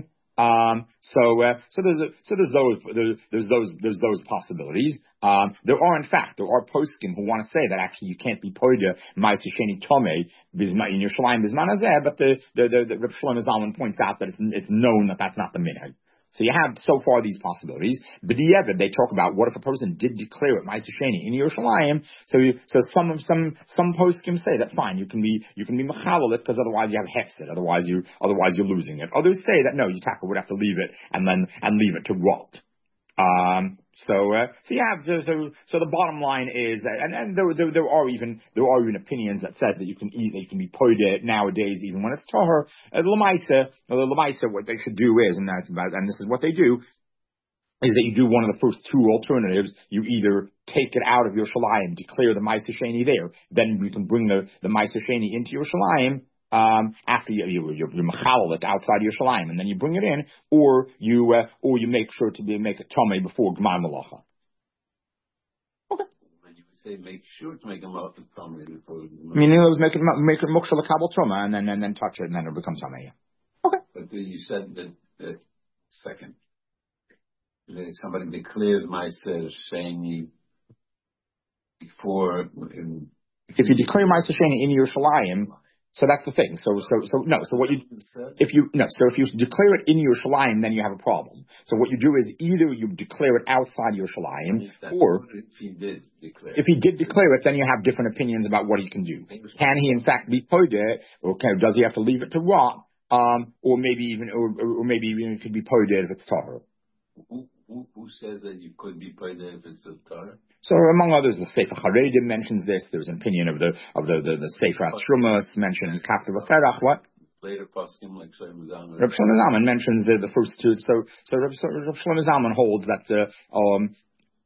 So there's those possibilities. There are poskim who want to say that actually you can't be poida Ma'aseh Sheni tamei in Yerushalayim bisman hazeh, but the Reb Shlomo Zalman points out that it's known that that's not the minhag. So you have so far these possibilities. But they talk about what if a person did declare it Ma'aseh Sheni in Yerushalayim. So some poskim say that fine, you can be mechalel it because otherwise you have hefsed, otherwise you're losing it. Others say that no, you would have to leave it and leave it to rot. So the bottom line is that, and there are even opinions that said that you can be poida nowadays even when it's tahor. L'maisa, what they should do is, and this is what they do, is that you do one of the first two alternatives. You either take it out of Yerushalayim, declare the Ma'aseh Sheni there, then you can bring the Ma'aseh Sheni into Yerushalayim. After you mechalel it outside Yerushalayim, and then you bring it in, or you make sure to make it tamei before Gemar Malacha. Okay. When you say make sure to make a malacha tamei before, meaning it was make it moksha l'kabel truma, and then touch it, and then it'll become tamei. Yeah. Okay. But you said that second, somebody declares Ma'aseh Sheni before. If you declare Ma'aseh Sheni in Yerushalayim. So that's the thing. So if you declare it in Yerushalayim, then you have a problem. So what you do is either you declare it outside Yerushalayim, or if he did declare it, then you have different opinions about what he can do. Can he in fact be podet, or does he have to leave it to rot, or maybe even it could be podet if it's tahor? Who says that you could be podet if it's a tahor? So among others, the Sefer Haredim mentions this. There's an opinion of the Sefer HaTrumas mentioned Kafta V'Ferach. What? Later poskim like Shlomo Zalman. Reb Shlomo Zalman mentions the first two. So Reb Shlomo Zalman holds that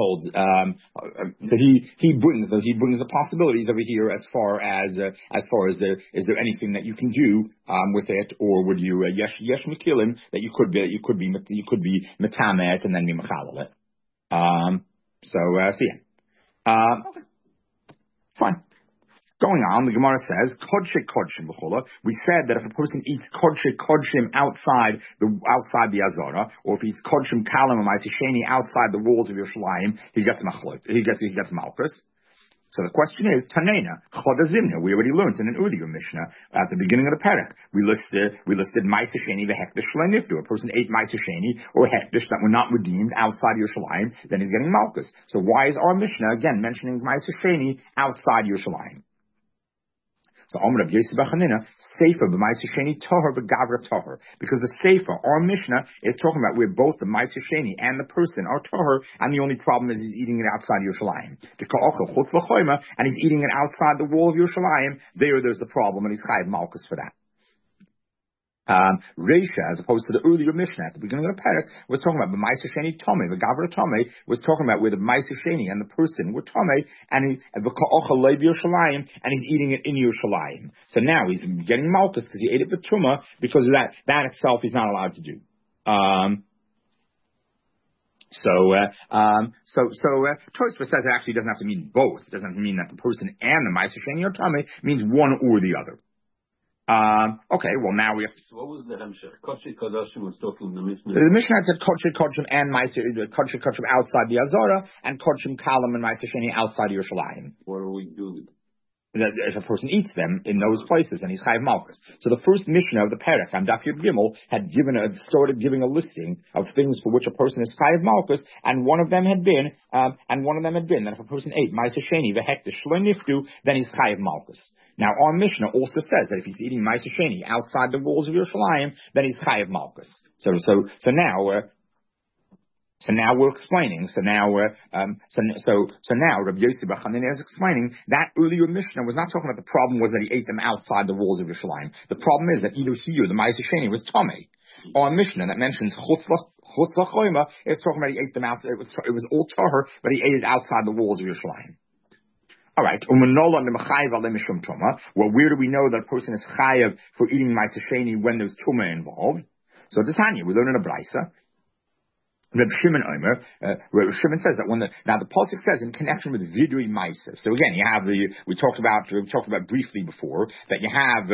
holds that he brings the possibilities over here as far as is there anything that you can do with it, or would you yesh mekilim that you could be metamet and then be mechalal it. So yeah, okay, fine. Going on, the Gemara says, Kodshe Kodshim b'chola. We said that if a person eats Kodshe Kodshim outside the Azara, or if he eats Kodshim Kalam or Ma'aseh outside the walls of Yerushalayim, he gets Malchus. So the question is, Tanena, Choda Zimna. We already learned in an earlier Mishnah at the beginning of the Perek. We listed Ma'aseh Sheni v'Hekdesh Shleniftu. A person ate Ma'aseh Sheni or Hekdesh that were not redeemed outside Yerushalayim, then he's getting Malchus. So why is our Mishnah again mentioning Ma'aseh Sheni outside Yerushalayim? So Omer Rav Yosef B'Chanina, Sefer b'Ma'aseh Sheni Toher b'Gavra Toher. Because the Sefer, our Mishnah, is talking about where both the Ma'aseh Sheni and the person are Toher, and the only problem is he's eating it outside Yerushalayim. And he's eating it outside the wall of Yerushalayim. There's the problem, and he's chayav malchus for that. Reisha, as opposed to the earlier Mishnah at the beginning of the Perek, was talking about the Ma'aseh Sheni Tomei, the Gavra Tomei, was talking about where the Ma'aseh Sheni and the person were Tomei, and he's eating it in Yerushalayim. So now he's getting malchus because he ate it with Truma, because of that itself he's not allowed to do. Tosfos says it actually doesn't have to mean both. It doesn't mean that the person and the Ma'aseh Sheni or Tomei means one or the other. Okay, well now we have to... So what was the Hamshach? Kodshe Kodashim was talking in the Mishnah. The Mishnah said Kodshe and Kodshe outside the Azara, and Kodshe Kalam and Ma'aseh Sheni outside Yerushalayim. What are we doing? If a person eats them in those places, and he's chayav malchus. So the first Mishnah of the Perek on Daf Yud Gimel had started giving a listing of things for which a person is chayav malchus, and one of them had been that if a person ate Ma'aseh Sheni v'Hekdesh Shlo Niftu, then he's chayav malchus. Now our Mishnah also says that if he's eating Ma'aseh Sheni outside the walls of Yerushalayim, then he's chayav malchus. So now we're explaining. So now Rabbi Yosef B'Chanina is explaining that earlier Mishnah was not talking about the problem was that he ate them outside the walls of Yerushalayim. The problem is that either he or the Ma'aseh Sheni was Tomei. Our Mishnah that mentions Chutz L'Choyma is talking about he ate them out. It was all Tahor, but he ate it outside the walls of Yerushalayim. All right. Well, where do we know that a person is chayav for eating Ma'aseh Sheni when there's Tumah involved? So Tanya, we learn in a Brisa. Reb Shimon says that the pasuk says in connection with vidui ma'aser. So again, we talked about briefly before that you have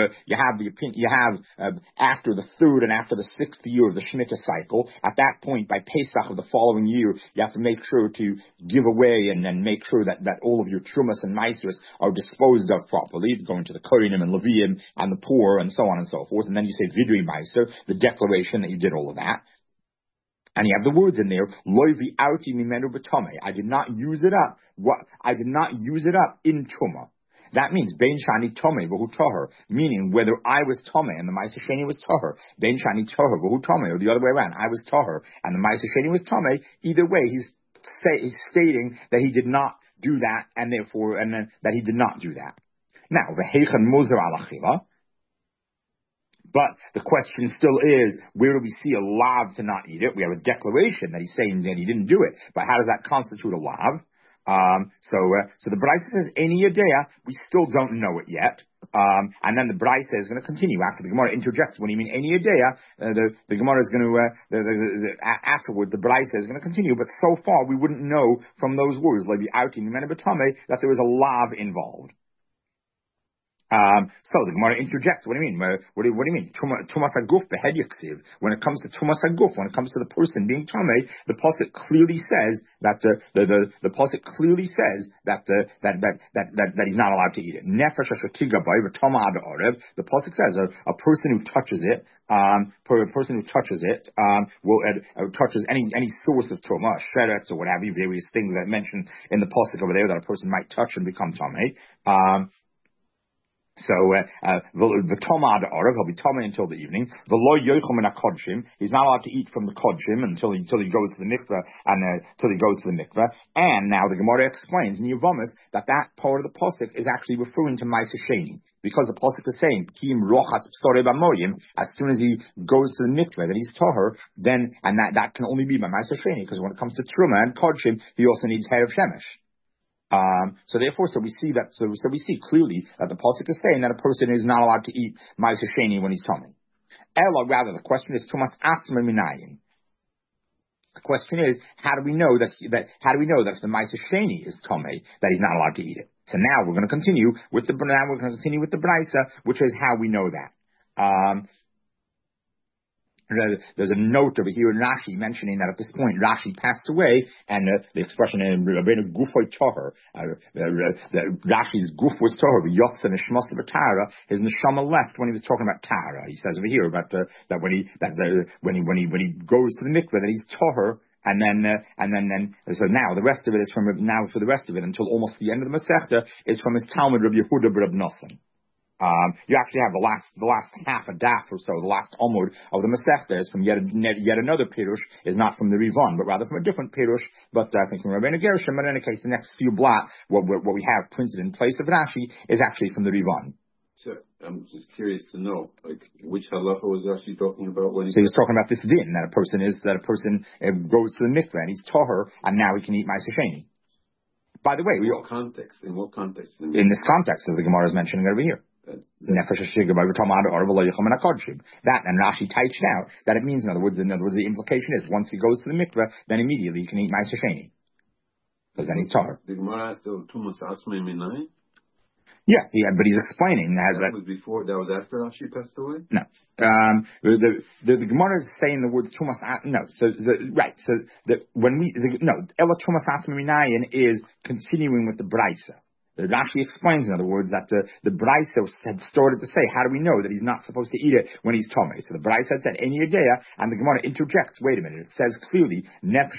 after the third and after the sixth year of the Shemitah cycle. At that point, by Pesach of the following year, you have to make sure to give away and then make sure that all of your trumas and ma'asers are disposed of properly, going to the Kohanim and Leviim and the poor and so on and so forth. And then you say vidui ma'aser, the declaration that you did all of that. And you have the words in there, loivi auti mimenu b'tomei. I did not use it up. I did not use it up in Tumah. That means bein shani tomei v'hu toher, meaning whether I was tomei and the Ma'aseh Sheni was toher, bein shani toher v'hu tomei, or the other way around, I was toher and the Ma'aseh Sheni was tomei. Either way, he's stating that he did not do that, and therefore, and then that he did not do that. Now, v'heichan muzer al achila. But the question still is, where do we see a lav to not eat it? We have a declaration that he's saying that he didn't do it. But how does that constitute a lav? So the Brisa says, Eni Yedea, we still don't know it yet. And then the Brisa is going to continue after the Gemara interjects. When you mean Eni Yedea, the Gemara is going to, afterwards, the Brisa is going to continue. But so far, we wouldn't know from those words, like the outing, that there was a lav involved. So the Gemara interjects. What do you mean? What do you mean? Tumas haguf behed yaksiv. When it comes to tumas haguf, when it comes to the person being tamei, the pasuk clearly says that the pasuk clearly says that he's not allowed to eat it. Nefesh ashatiga bay v'tama ad orev. The pasuk says a person who touches it, touches any source of tuma, sheretz or what have you, various things that mentioned in the pasuk over there that a person might touch and become tamei. So the Toma ad Arav, he'll be Toma until the evening. The Lo Yochum and Kodshim, he's not allowed to eat from the Kodshim until he goes to the mikveh and till he goes to the mikveh. And now the Gemara explains in Yevamis that part of the pasuk is actually referring to Ma'aser Sheni, because the pasuk is saying Kim Rochatz Psorei B'Moyim, as soon as he goes to the mikveh, that he's Tahor, then and that can only be by Ma'aser Sheni, because when it comes to Truma and Kodshim, he also needs hair of Shemesh. So we see that. So we see clearly that the pasuk is saying that a person is not allowed to eat Ma'aser Sheni when he's tummy. Ella, rather, the question is Tumas Atzma Minayin. The question is, how do we know that if the Ma'aser Sheni is tummy, that he's not allowed to eat it? So now we're going to continue with the Braisa, which is how we know that. There's a note over here in Rashi mentioning that at this point Rashi passed away, and the expression in Rabbeinu Gufoy Toher, Rashi's Guf was Toher, Yotza Nishmas B'Tara, his neshama left when he was talking about Tara. He says over here about that when he goes to the mikveh that he's Toher. And then, so now the rest of it is for the rest of it until almost the end of the Masechta is from his Talmud Rabbi Yehuda B'Rab Nosson. You actually have the last half a daf or so, the last Amud of the Masechta is from yet another Pirush, is not from the Rivan, but rather from a different Pirush, but I think from Rabbeinu Gershom. But in any case, the next few blot, what we have printed in place of Rashi is actually from the Rivan. So I'm just curious to know, like, which halacha was Rashi talking about when he was talking about this din, that a person goes to the mikveh and he's tahor, and now he can eat Ma'aser Sheni. By the way, in what context? In this context, as the Gemara is mentioning over here. That and Rashi touched out that it means, in other words, the implication is once he goes to the mikveh, then immediately you can eat Ma'aser Sheni, because then he's tahor. The Gemara has to Tumas Atzmei Minayin. Yeah, but he's explaining that was before. That was after Rashi passed away. No, the Gemara is saying the words Tumas. No, Ela Tumas Atzmei Minayin is continuing with the Braisa. Rashi explains, in other words, that the Braisa had started to say, how do we know that he's not supposed to eat it when he's Tomei? So the Braisa had said, Eni Yedea, and the Gemara interjects, wait a minute, it says clearly, but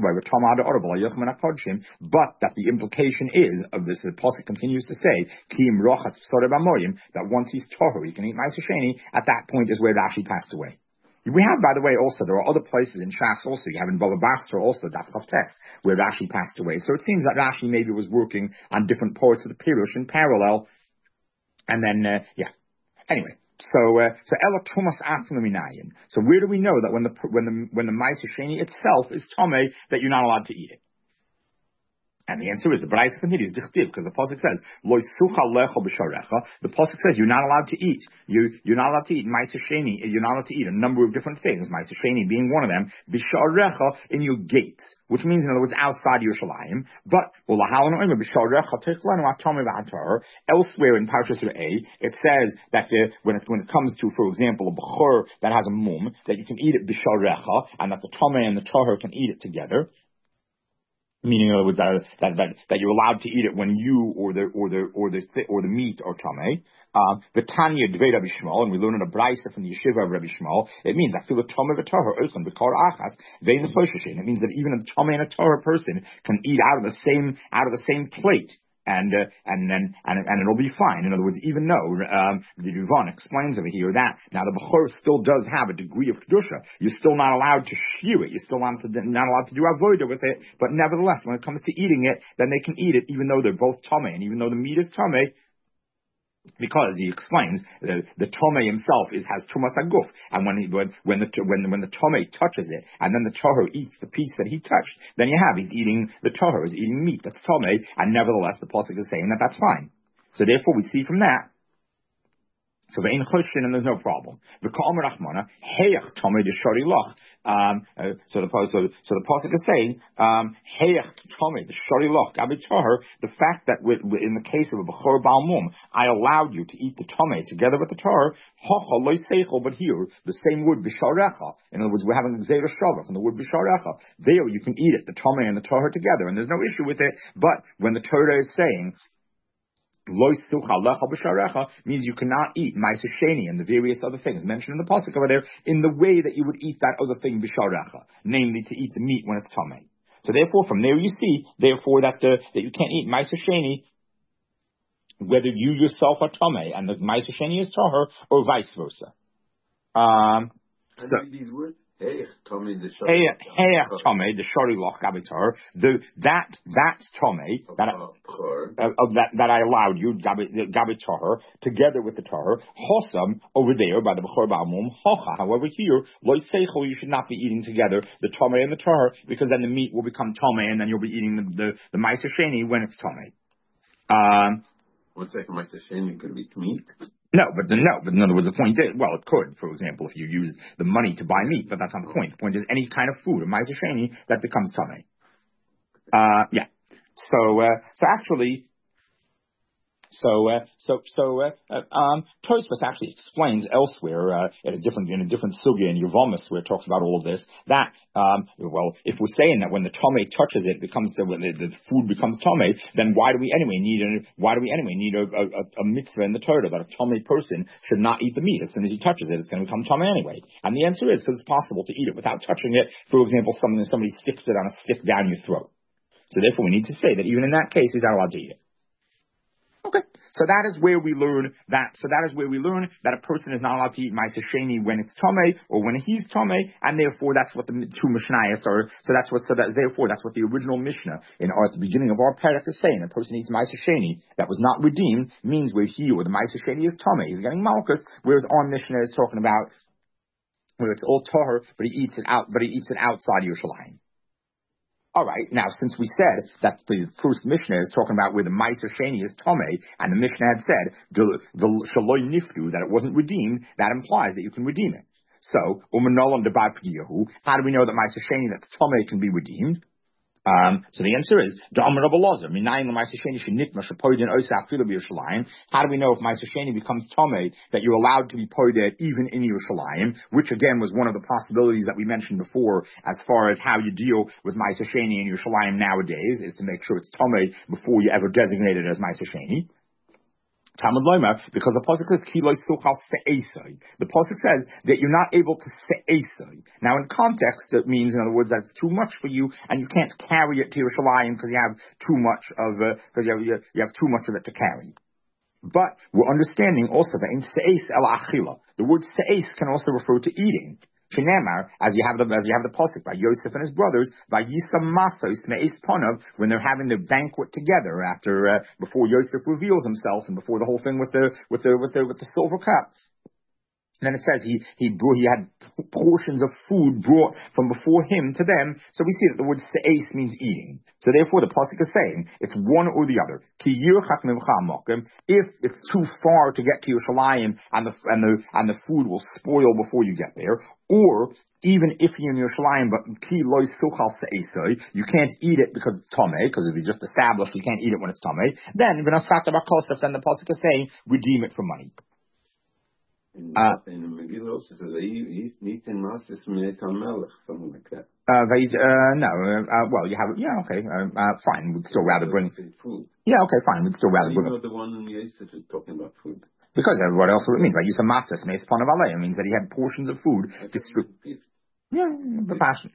that the implication is, of this, the Pasuk continues to say, Kim Rochatz Psorei B'Moyim, that once he's Tohu, he can eat Ma'aser Sheni, at that point is where Rashi passed away. We have, by the way, also, there are other places in Shas also, you have in Baba Basra also, Daf Chavtes, where Rashi passed away. So it seems that Rashi maybe was working on different parts of the Pirush in parallel. And then, Anyway, so Ela Tumas Atzmei Minayin. So where do we know that when the Ma'aser Sheni itself is Tomei, that you're not allowed to eat it? And the answer is, the Braisa continues, because the Pasuk says, Lo sucha lecha b'sharecha. The Pasuk says you're not allowed to eat. You're not allowed to eat Ma'aser Sheni. You're not allowed to eat a number of different things. Ma'aser Sheni being one of them. B'sharecha, in your gates, which means, in other words, outside Yerushalayim. But elsewhere in Parshas Re'eh, it says that when it comes to, for example, a bechor that has a mum, that you can eat it b'sharecha, and that the tamei and the tahor can eat it together. Meaning, in other words, that you're allowed to eat it when you or the meat are tamei. The Tanya Dvei Rabbi Shmuel, and we learn in a Braisa from the Yeshiva of Rabbi Shmuel. It means that feel tamei v'tahor oichan b'kar achas vein l'chosheshin. It means that even a tamei and a tahor person can eat out of the same plate. And it'll be fine. In other words, even though the Rivan explains over here that now the bechor still does have a degree of kedusha, you're still not allowed to shear it. You're still not allowed to do avodah with it. But nevertheless, when it comes to eating it, then they can eat it, even though they're both tamei, and even though the meat is tamei. Because he explains the tomei himself has tumas aguf, and when the tomei touches it, and then the tahor eats the piece that he touched, then he's eating the tahor is eating meat that's tomei, and nevertheless the pasuk is saying that that's fine. So therefore we see from that. So ve'in choshin, and there's no problem. V'ka'omer Rachmana heyach tomei d'shari loch. So the pasuk is saying heyach tomei d'shari loch gabi tahor. The fact that in the case of a bechor bal mum, I allowed you to eat the tomei together with the tahor. Hacha lo seichel, but here the same word b'sharecha. In other words, we're having gzeira shavah from the word b'sharecha. There you can eat it, the tomei and the tahor together, and there's no issue with it. But when the Torah is saying Lo sucha lecha b'sharecha means you cannot eat Ma'aser Sheni and the various other things mentioned in the pasuk over there in the way that you would eat that other thing b'sharecha, namely to eat the meat when it's tamei. So therefore, from there you see, that you can't eat Ma'aser Sheni whether you yourself are Tomei and the Ma'aser Sheni is Tahor, or vice versa. So these words, Heich Tomei the Tomei the Shori Loch Gabitar, that's Tomei that I allowed you Gabitar together with the Tahor Hossam over there by the Bechor Ba'amum Hocha. However, here Lo Seichel, you should not be eating together the Tomei and the Tahor, because then the meat will become Tomei and then you'll be eating the Ma'aser Sheni when it's Tomei. 1 second, Ma'aser Sheni could be meat. No, but in other words, the point is, well, it could, for example, if you use the money to buy meat, but that's not the point. The point is any kind of food, a Ma'aser Sheni, that becomes Tamei. Yeah. So actually, Tosfos actually explains elsewhere in a different sugya in Yevamos where it talks about all of this that if we're saying that when the tomei touches it, when the food becomes tomei, then why do we anyway need a mitzvah in the Torah that a tomei person should not eat the meat as soon as he touches it? It's going to become tomei anyway. And the answer is because it's possible to eat it without touching it. For example, somebody sticks it on a stick down your throat. So therefore, we need to say that even in that case, he's not allowed to eat it. Okay, so that is where we learn that. So that is where we learn that a person is not allowed to eat Ma'aser Sheni when it's Tomei or when he's Tomei, and therefore that's what the two Mishnayos are. Therefore that's what the original Mishnah at the beginning of our parak is saying. A person eats Ma'aser Sheni that was not redeemed means where he or the Ma'aser Sheni is Tomei. He's getting Malchus, whereas our Mishnah is talking about where it's all Tahor, but he eats it outside Yerushalayim. All right, now since we said that the first Mishnah is talking about where the Ma'aser Sheni is Tomei, and the Mishnah had said the Shaloi Niftu, that it wasn't redeemed, that implies that you can redeem it. So, Umanolam Debar P'Yehu, how do we know that Ma'aser Sheni that's Tomei can be redeemed? So the answer is, how do we know if Ma'aser Sheni becomes Tomei, that you're allowed to be poided even in Yerushalayim, which again was one of the possibilities that we mentioned before as far as how you deal with Ma'aser Sheni in Yerushalayim nowadays, is to make sure it's Tomei before you ever designate it as Ma'aser Sheni. Talmud Lomer, because the pasuk says Kiloi Suchal Se'esai. The pasuk says that you're not able to Se'esai. Now, in context, it means, in other words, that it's too much for you, and you can't carry it to Yerushalayim because you have too much of it to carry. But we're understanding also that in Se'es El Achila, the word Se'es can also refer to eating. Shenamar, as you have the pasuk by Yosef and his brothers, by Yisam Masos Me'es Ponav, when they're having their banquet together before Yosef reveals himself and before the whole thing with the silver cup. And then it says he had portions of food brought from before him to them. So we see that the word se'es means eating. So therefore the pasuk is saying it's one or the other. If it's too far to get to Yerushalayim and the food will spoil before you get there, or even if you're in Yerushalayim but you can't eat it because it's tomei, because if you just established you can't eat it when it's tomei, then the pasuk is saying redeem it for money. In the Megillah also says he's eating masis me'esam melech, something like that. Well, you have fine. We'd still rather bring food. Yeah, okay, fine. We'd still rather bring. The one in Yosef is talking about food. Because what else would it mean? Like you said, masis me'es panav alei. It means that he had portions of food. But pashtus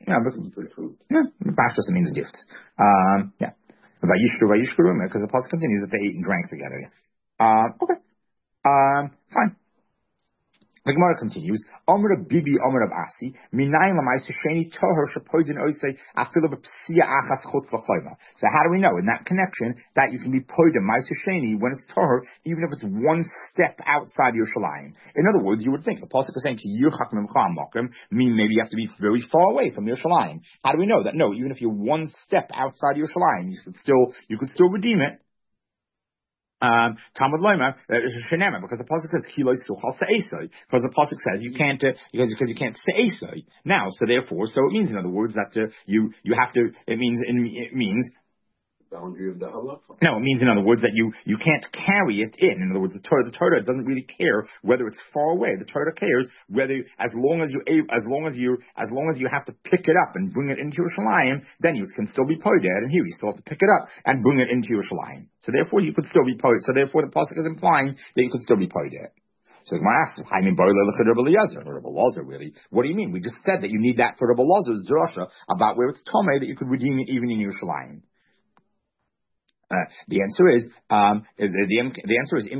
means gifts. Vayishkuru, because the pasuk continues that they ate and drank together. Okay. Fine. The Gemara continues, Omer Bibi Omer Asi, Minayim Ma'aser Sheni Toher Shapoidin Osei Afilu B'Psia Achas Chutz L'Choyma. So how do we know in that connection that you can be poidin Ma'aser Sheni when it's Toher, even if it's one step outside Yerushalayim? In other words, you would think the pasuk is saying Ki Yirchak Memcha Mokim, meaning maybe you have to be very far away from Yerushalayim. How do we know that? No, even if you're one step outside Yerushalayim, you could still redeem it. Talmud Lomer, Shenema, because the pasuk says Kiloi Suchal Se'esai, because the pasuk says you can't because you can't Se'esai. Now, so it means in other words that you have to. It means. Boundary of the halacha. No, it means in other words that you can't carry it in. In other words, the Torah doesn't really care whether it's far away. The Torah cares whether as long as you have to pick it up and bring it into Yerushalayim, then you can still be poided. And here you still have to pick it up and bring it into Yerushalayim. So therefore you could still be poided. So therefore the pasuk is implying that you could still be poided. So Gemara asks, really? What do you mean? We just said that you need that for Rabbi Lazar's drasha about where it's tomei that you could redeem it even in Yerushalayim. The answer is the answer is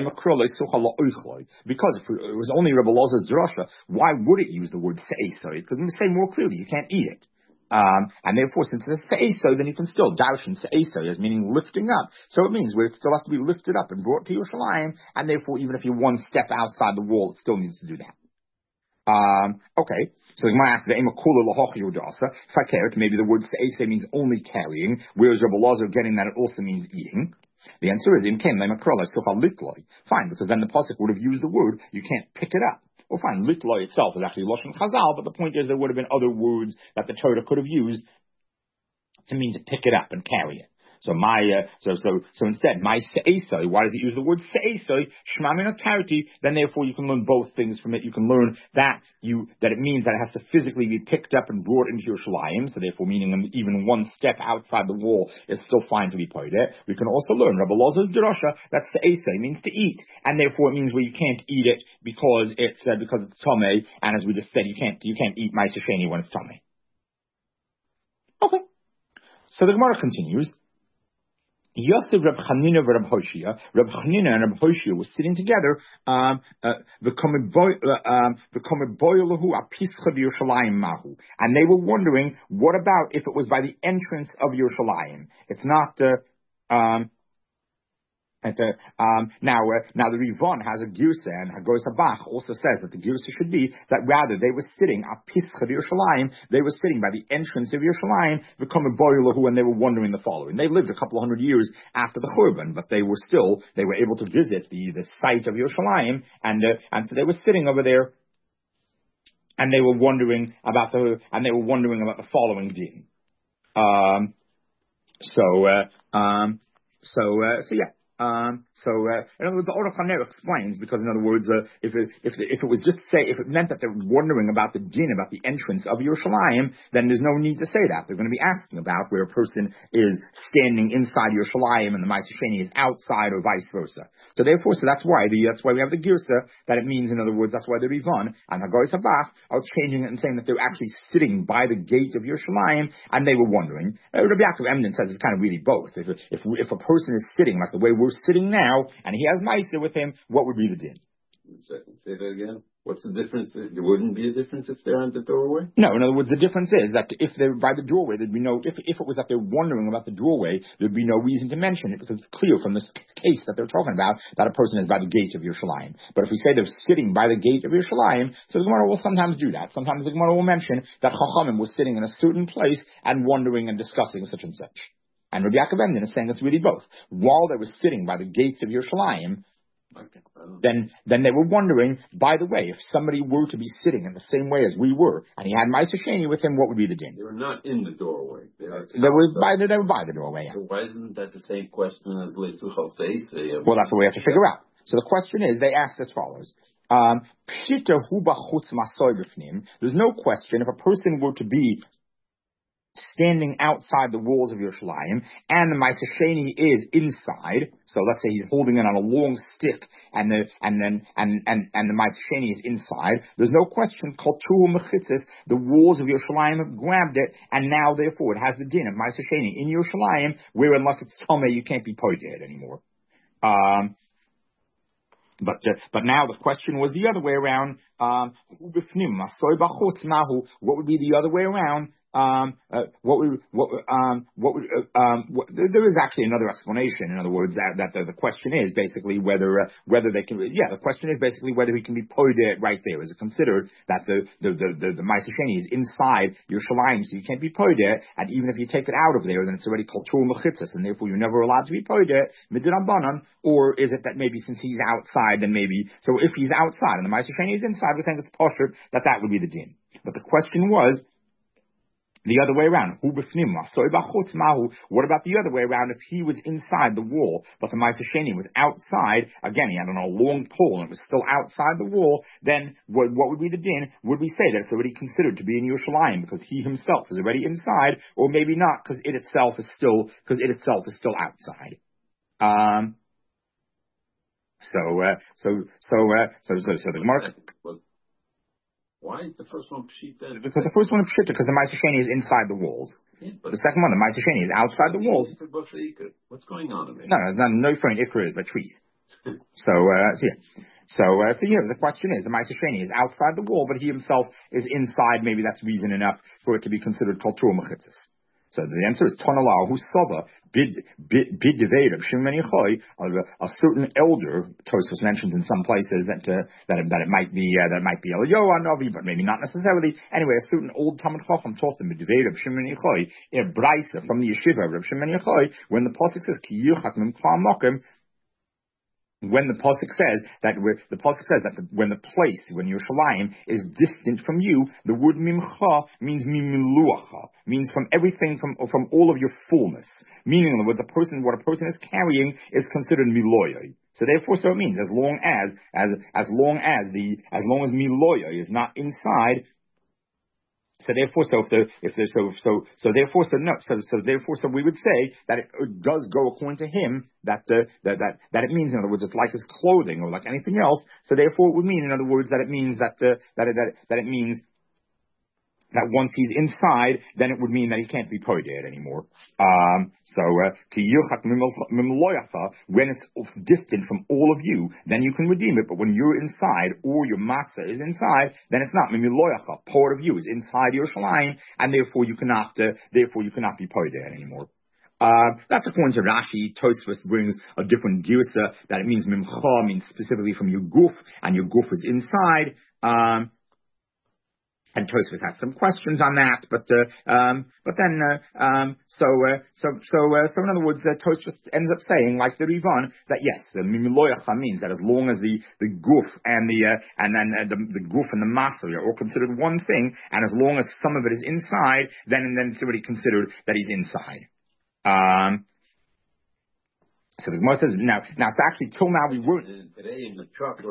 because if it was only Rebbe Lozer's drasha, why would it use the word se'eso? It could say more clearly, you can't eat it. And therefore, since it's se'eso, then you can still darshan se'eso as meaning lifting up. So it means where it still has to be lifted up and brought to Yerushalayim, and therefore, even if you're one step outside the wall, it still needs to do that. Okay. So the Gemara asks, if I care, maybe the word se'ese means only carrying, whereas Rebbe Lazar getting that it also means eating. The answer is, fine, because then the pasuk would have used the word, you can't pick it up. Or fine, litloy itself is actually Lashon Chazal, but the point is there would have been other words that the Torah could have used to mean to pick it up and carry it. So so instead, my se'esoi, why does it use the word se'esoi? Shema min authority, then therefore you can learn both things from it. You can learn that it means that it has to physically be picked up and brought into Yerushalayim, so therefore meaning even one step outside the wall is still fine to be poideh. We can also learn Rabbi Lozer's drasha that se'esoi means to eat, and therefore it means where you can't eat it because it's tamei, and as we just said, you can't eat ma'aser sheni when it's tamei. Okay. So the Gemara continues. Yosef, Reb Chanina, and Reb Hoshia. Reb Chanina and Reb Hoshia were sitting together. And they were wondering, what about if it was by the entrance of Yerushalayim? It's not. Now the Rivon has a girsa, and Hagos Habach also says that the girsa should be that rather they were sitting at Pischa Yerushalayim, they were sitting by the entrance of Yerushalayim, and they were wondering the following. They lived a couple of hundred years after the Churban, but they were able to visit the site of Yerushalayim, and so they were sitting over there, and they were wondering about the following din. So yeah. In other words, the Orach HaNer explains, because in other words, if it was just if it meant that they're wondering about the din, about the entrance of Yerushalayim, then there's no need to say that. They're going to be asking about where a person is standing inside Yerushalayim and the Ma'aser Sheni is outside, or vice versa. So therefore, that's why we have the girsa that it means. In other words, that's why the Rivon and Hagos Habach are changing it and saying that they're actually sitting by the gate of Yerushalayim, and they were wondering. Rabbi Yaakov Emden says it's kind of really both. If a person is sitting like the way we're sitting now, and he has Ma'aser with him, what would be the din? Say that again. What's the difference? There wouldn't be a difference if they're on the doorway? No, in other words, the difference is that if they're by the doorway, there'd be no, if it was that they're wondering about the doorway, there'd be no reason to mention it, because it's clear from this case that they're talking about that a person is by the gate of Yerushalayim. But if we say they're sitting by the gate of Yerushalayim, so the Gemara will sometimes do that. Sometimes the Gemara will mention that Chachamim was sitting in a certain place and wondering and discussing such and such. And Rabbi Yaakov Emden is saying it's really both. While they were sitting by the gates of Yerushalayim, then they were wondering, by the way, if somebody were to be sitting in the same way as we were, and he had Ma'aser Sheni with him, what would be the din? They were not in the doorway. They were by the doorway, yeah. So why isn't that the same question as Leituchal Seisei? Well, that's what we have to figure out. So the question is, they asked as follows. There's no question, if a person were to be standing outside the walls of Yerushalayim, and the Ma'aser Sheni is inside. So let's say he's holding it on a long stick, and the Ma'aser Sheni is inside. There's no question. Kaltuhu mechitzis, the walls of Yerushalayim have grabbed it, and now therefore it has the din of Ma'aser Sheni in Yerushalayim, where unless it's tamei, you can't be poided anymore. But now the question was the other way around. What would be the other way around? There is actually another explanation. In other words, that the question is basically whether they can. The question is basically whether he can be poided right there. Is it considered that the Ma'aser Sheni is inside Yerushalayim, so you can't be poided, and even if you take it out of there, then it's already called Tur Mechitzas, and therefore you're never allowed to be poided Midrabanan? Or is it that maybe since he's outside, then maybe so if he's outside and the Ma'aser Sheni is inside, we're saying it's posher that would be the din. But the question was the other way around. What about the other way around? If he was inside the wall, but the Ma'aser Sheni was outside, again, he had on a long pole and it was still outside the wall, then what would be the din? Would we say that it's already considered to be in Yerushalayim because he himself is already inside, or maybe not because it itself is still outside? So the Gemara. Why is the first one pshita? Because the first one is pshita, because the Ma'aser Sheni is inside the walls. Yeah, The second one, the Ma'aser Sheni, is outside the walls. What's going on in there? No front ikra is but trees. So the question is, the Ma'aser Sheni is outside the wall, but he himself is inside. Maybe that's reason enough for it to be considered kultur mechitzas. So the answer is Tonalau, who sava bid devated Shimon Yochai, a certain elder. Tosfos mentions in some places that it might be Eliyahu Navi, but maybe not necessarily. Anyway, a certain old Talmud Chacham taught them devated Shimon Yochai in Braisa from the yeshiva of Shimon Yochai when the pasuk says Ki Yuchat Mimcha Mokim. When the pasuk says that when the place, when Yerushalayim is distant from you, the word mimcha means mimiluacha, means from everything, from all of your fullness. Meaning, in other words, what a person is carrying is considered miloya. So therefore, it means as long as miloya is not inside. So we would say that it does go according to him that it means, in other words, it's like his clothing or like anything else. So therefore, it would mean, in other words, that it means that it means that once he's inside, then it would mean that he can't be poided anymore. When it's distant from all of you, then you can redeem it. But when you're inside, or your masa is inside, then it's not mimiloyacha. Part of you is inside Yerushalayim, and therefore you cannot be poided anymore. That's according to Rashi. Tosfos brings a different girsa that it means mimcha means specifically from your guf, and your guf is inside. And Tosfos has some questions on that, so in other words, Tosfos ends up saying, like the Rivan, that yes, the mimiloyacha means that as long as the guf and the guf and the masa are all considered one thing, and as long as some of it is inside, then it's already considered that he's inside. So the Gemara says now. So actually, till now we weren't today in the truck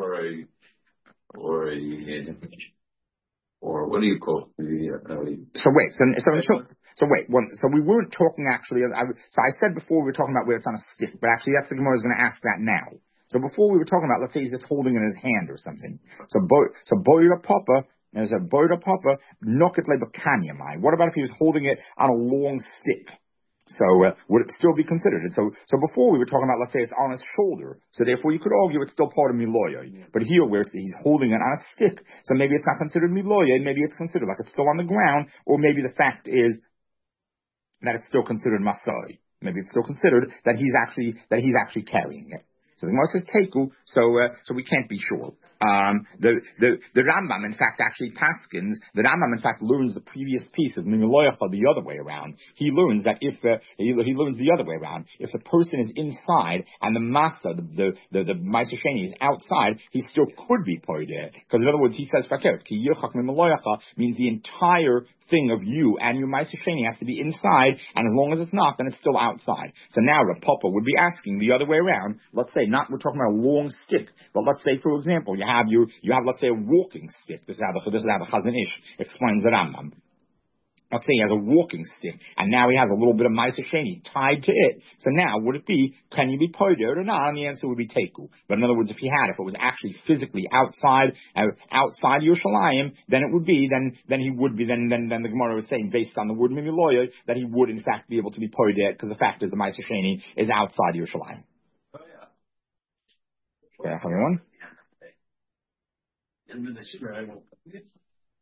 or what do you call it? So we weren't talking actually. So I said before we were talking about where it's on a stick, but actually that's the Gemara is going to ask that now. So before we were talking about, let's say he's just holding it in his hand or something. So boira papa, there's a boira papa noket lebakanyamai. What about if he was holding it on a long stick? So would it still be considered? And so before we were talking about, let's say it's on his shoulder, so therefore you could argue it's still part of miloya. But here where he's holding it on a stick, so maybe it's not considered miloya, maybe it's considered like it's still on the ground, or maybe the fact is that it's still considered masai. Maybe it's still considered that he's actually carrying it. So the Gemara says teku, so we can't be sure. The Rambam, in fact, actually paskins. The Rambam, in fact, learns the previous piece of Mimiloyacha the other way around. He learns that if he learns the other way around, if the person is inside and the masa, the Ma'aser Sheni is outside, he still could be poideh. Because in other words, he says fakir ki yirchak Mimiloyacha means the entire thing of you and your Ma'aser Sheni has to be inside, and as long as it's not, then it's still outside. So now Rav Papa would be asking the other way around. Let's say we're talking about a long stick, but let's say, for example, you have let's say a walking stick. This is how the Chazon Ish explains the Rambam. Let's say he has a walking stick, and now he has a little bit of Ma'aser Sheni tied to it. So now, would it be, can you be poided or not? And the answer would be teku. But in other words, if it was actually physically outside Yerushalayim, then it would be, then the Gemara was saying, based on the word mimiloya, that he would in fact be able to be poided, because the fact is the Ma'aser Sheni is outside Yerushalayim. Oh yeah. Okay, everyone?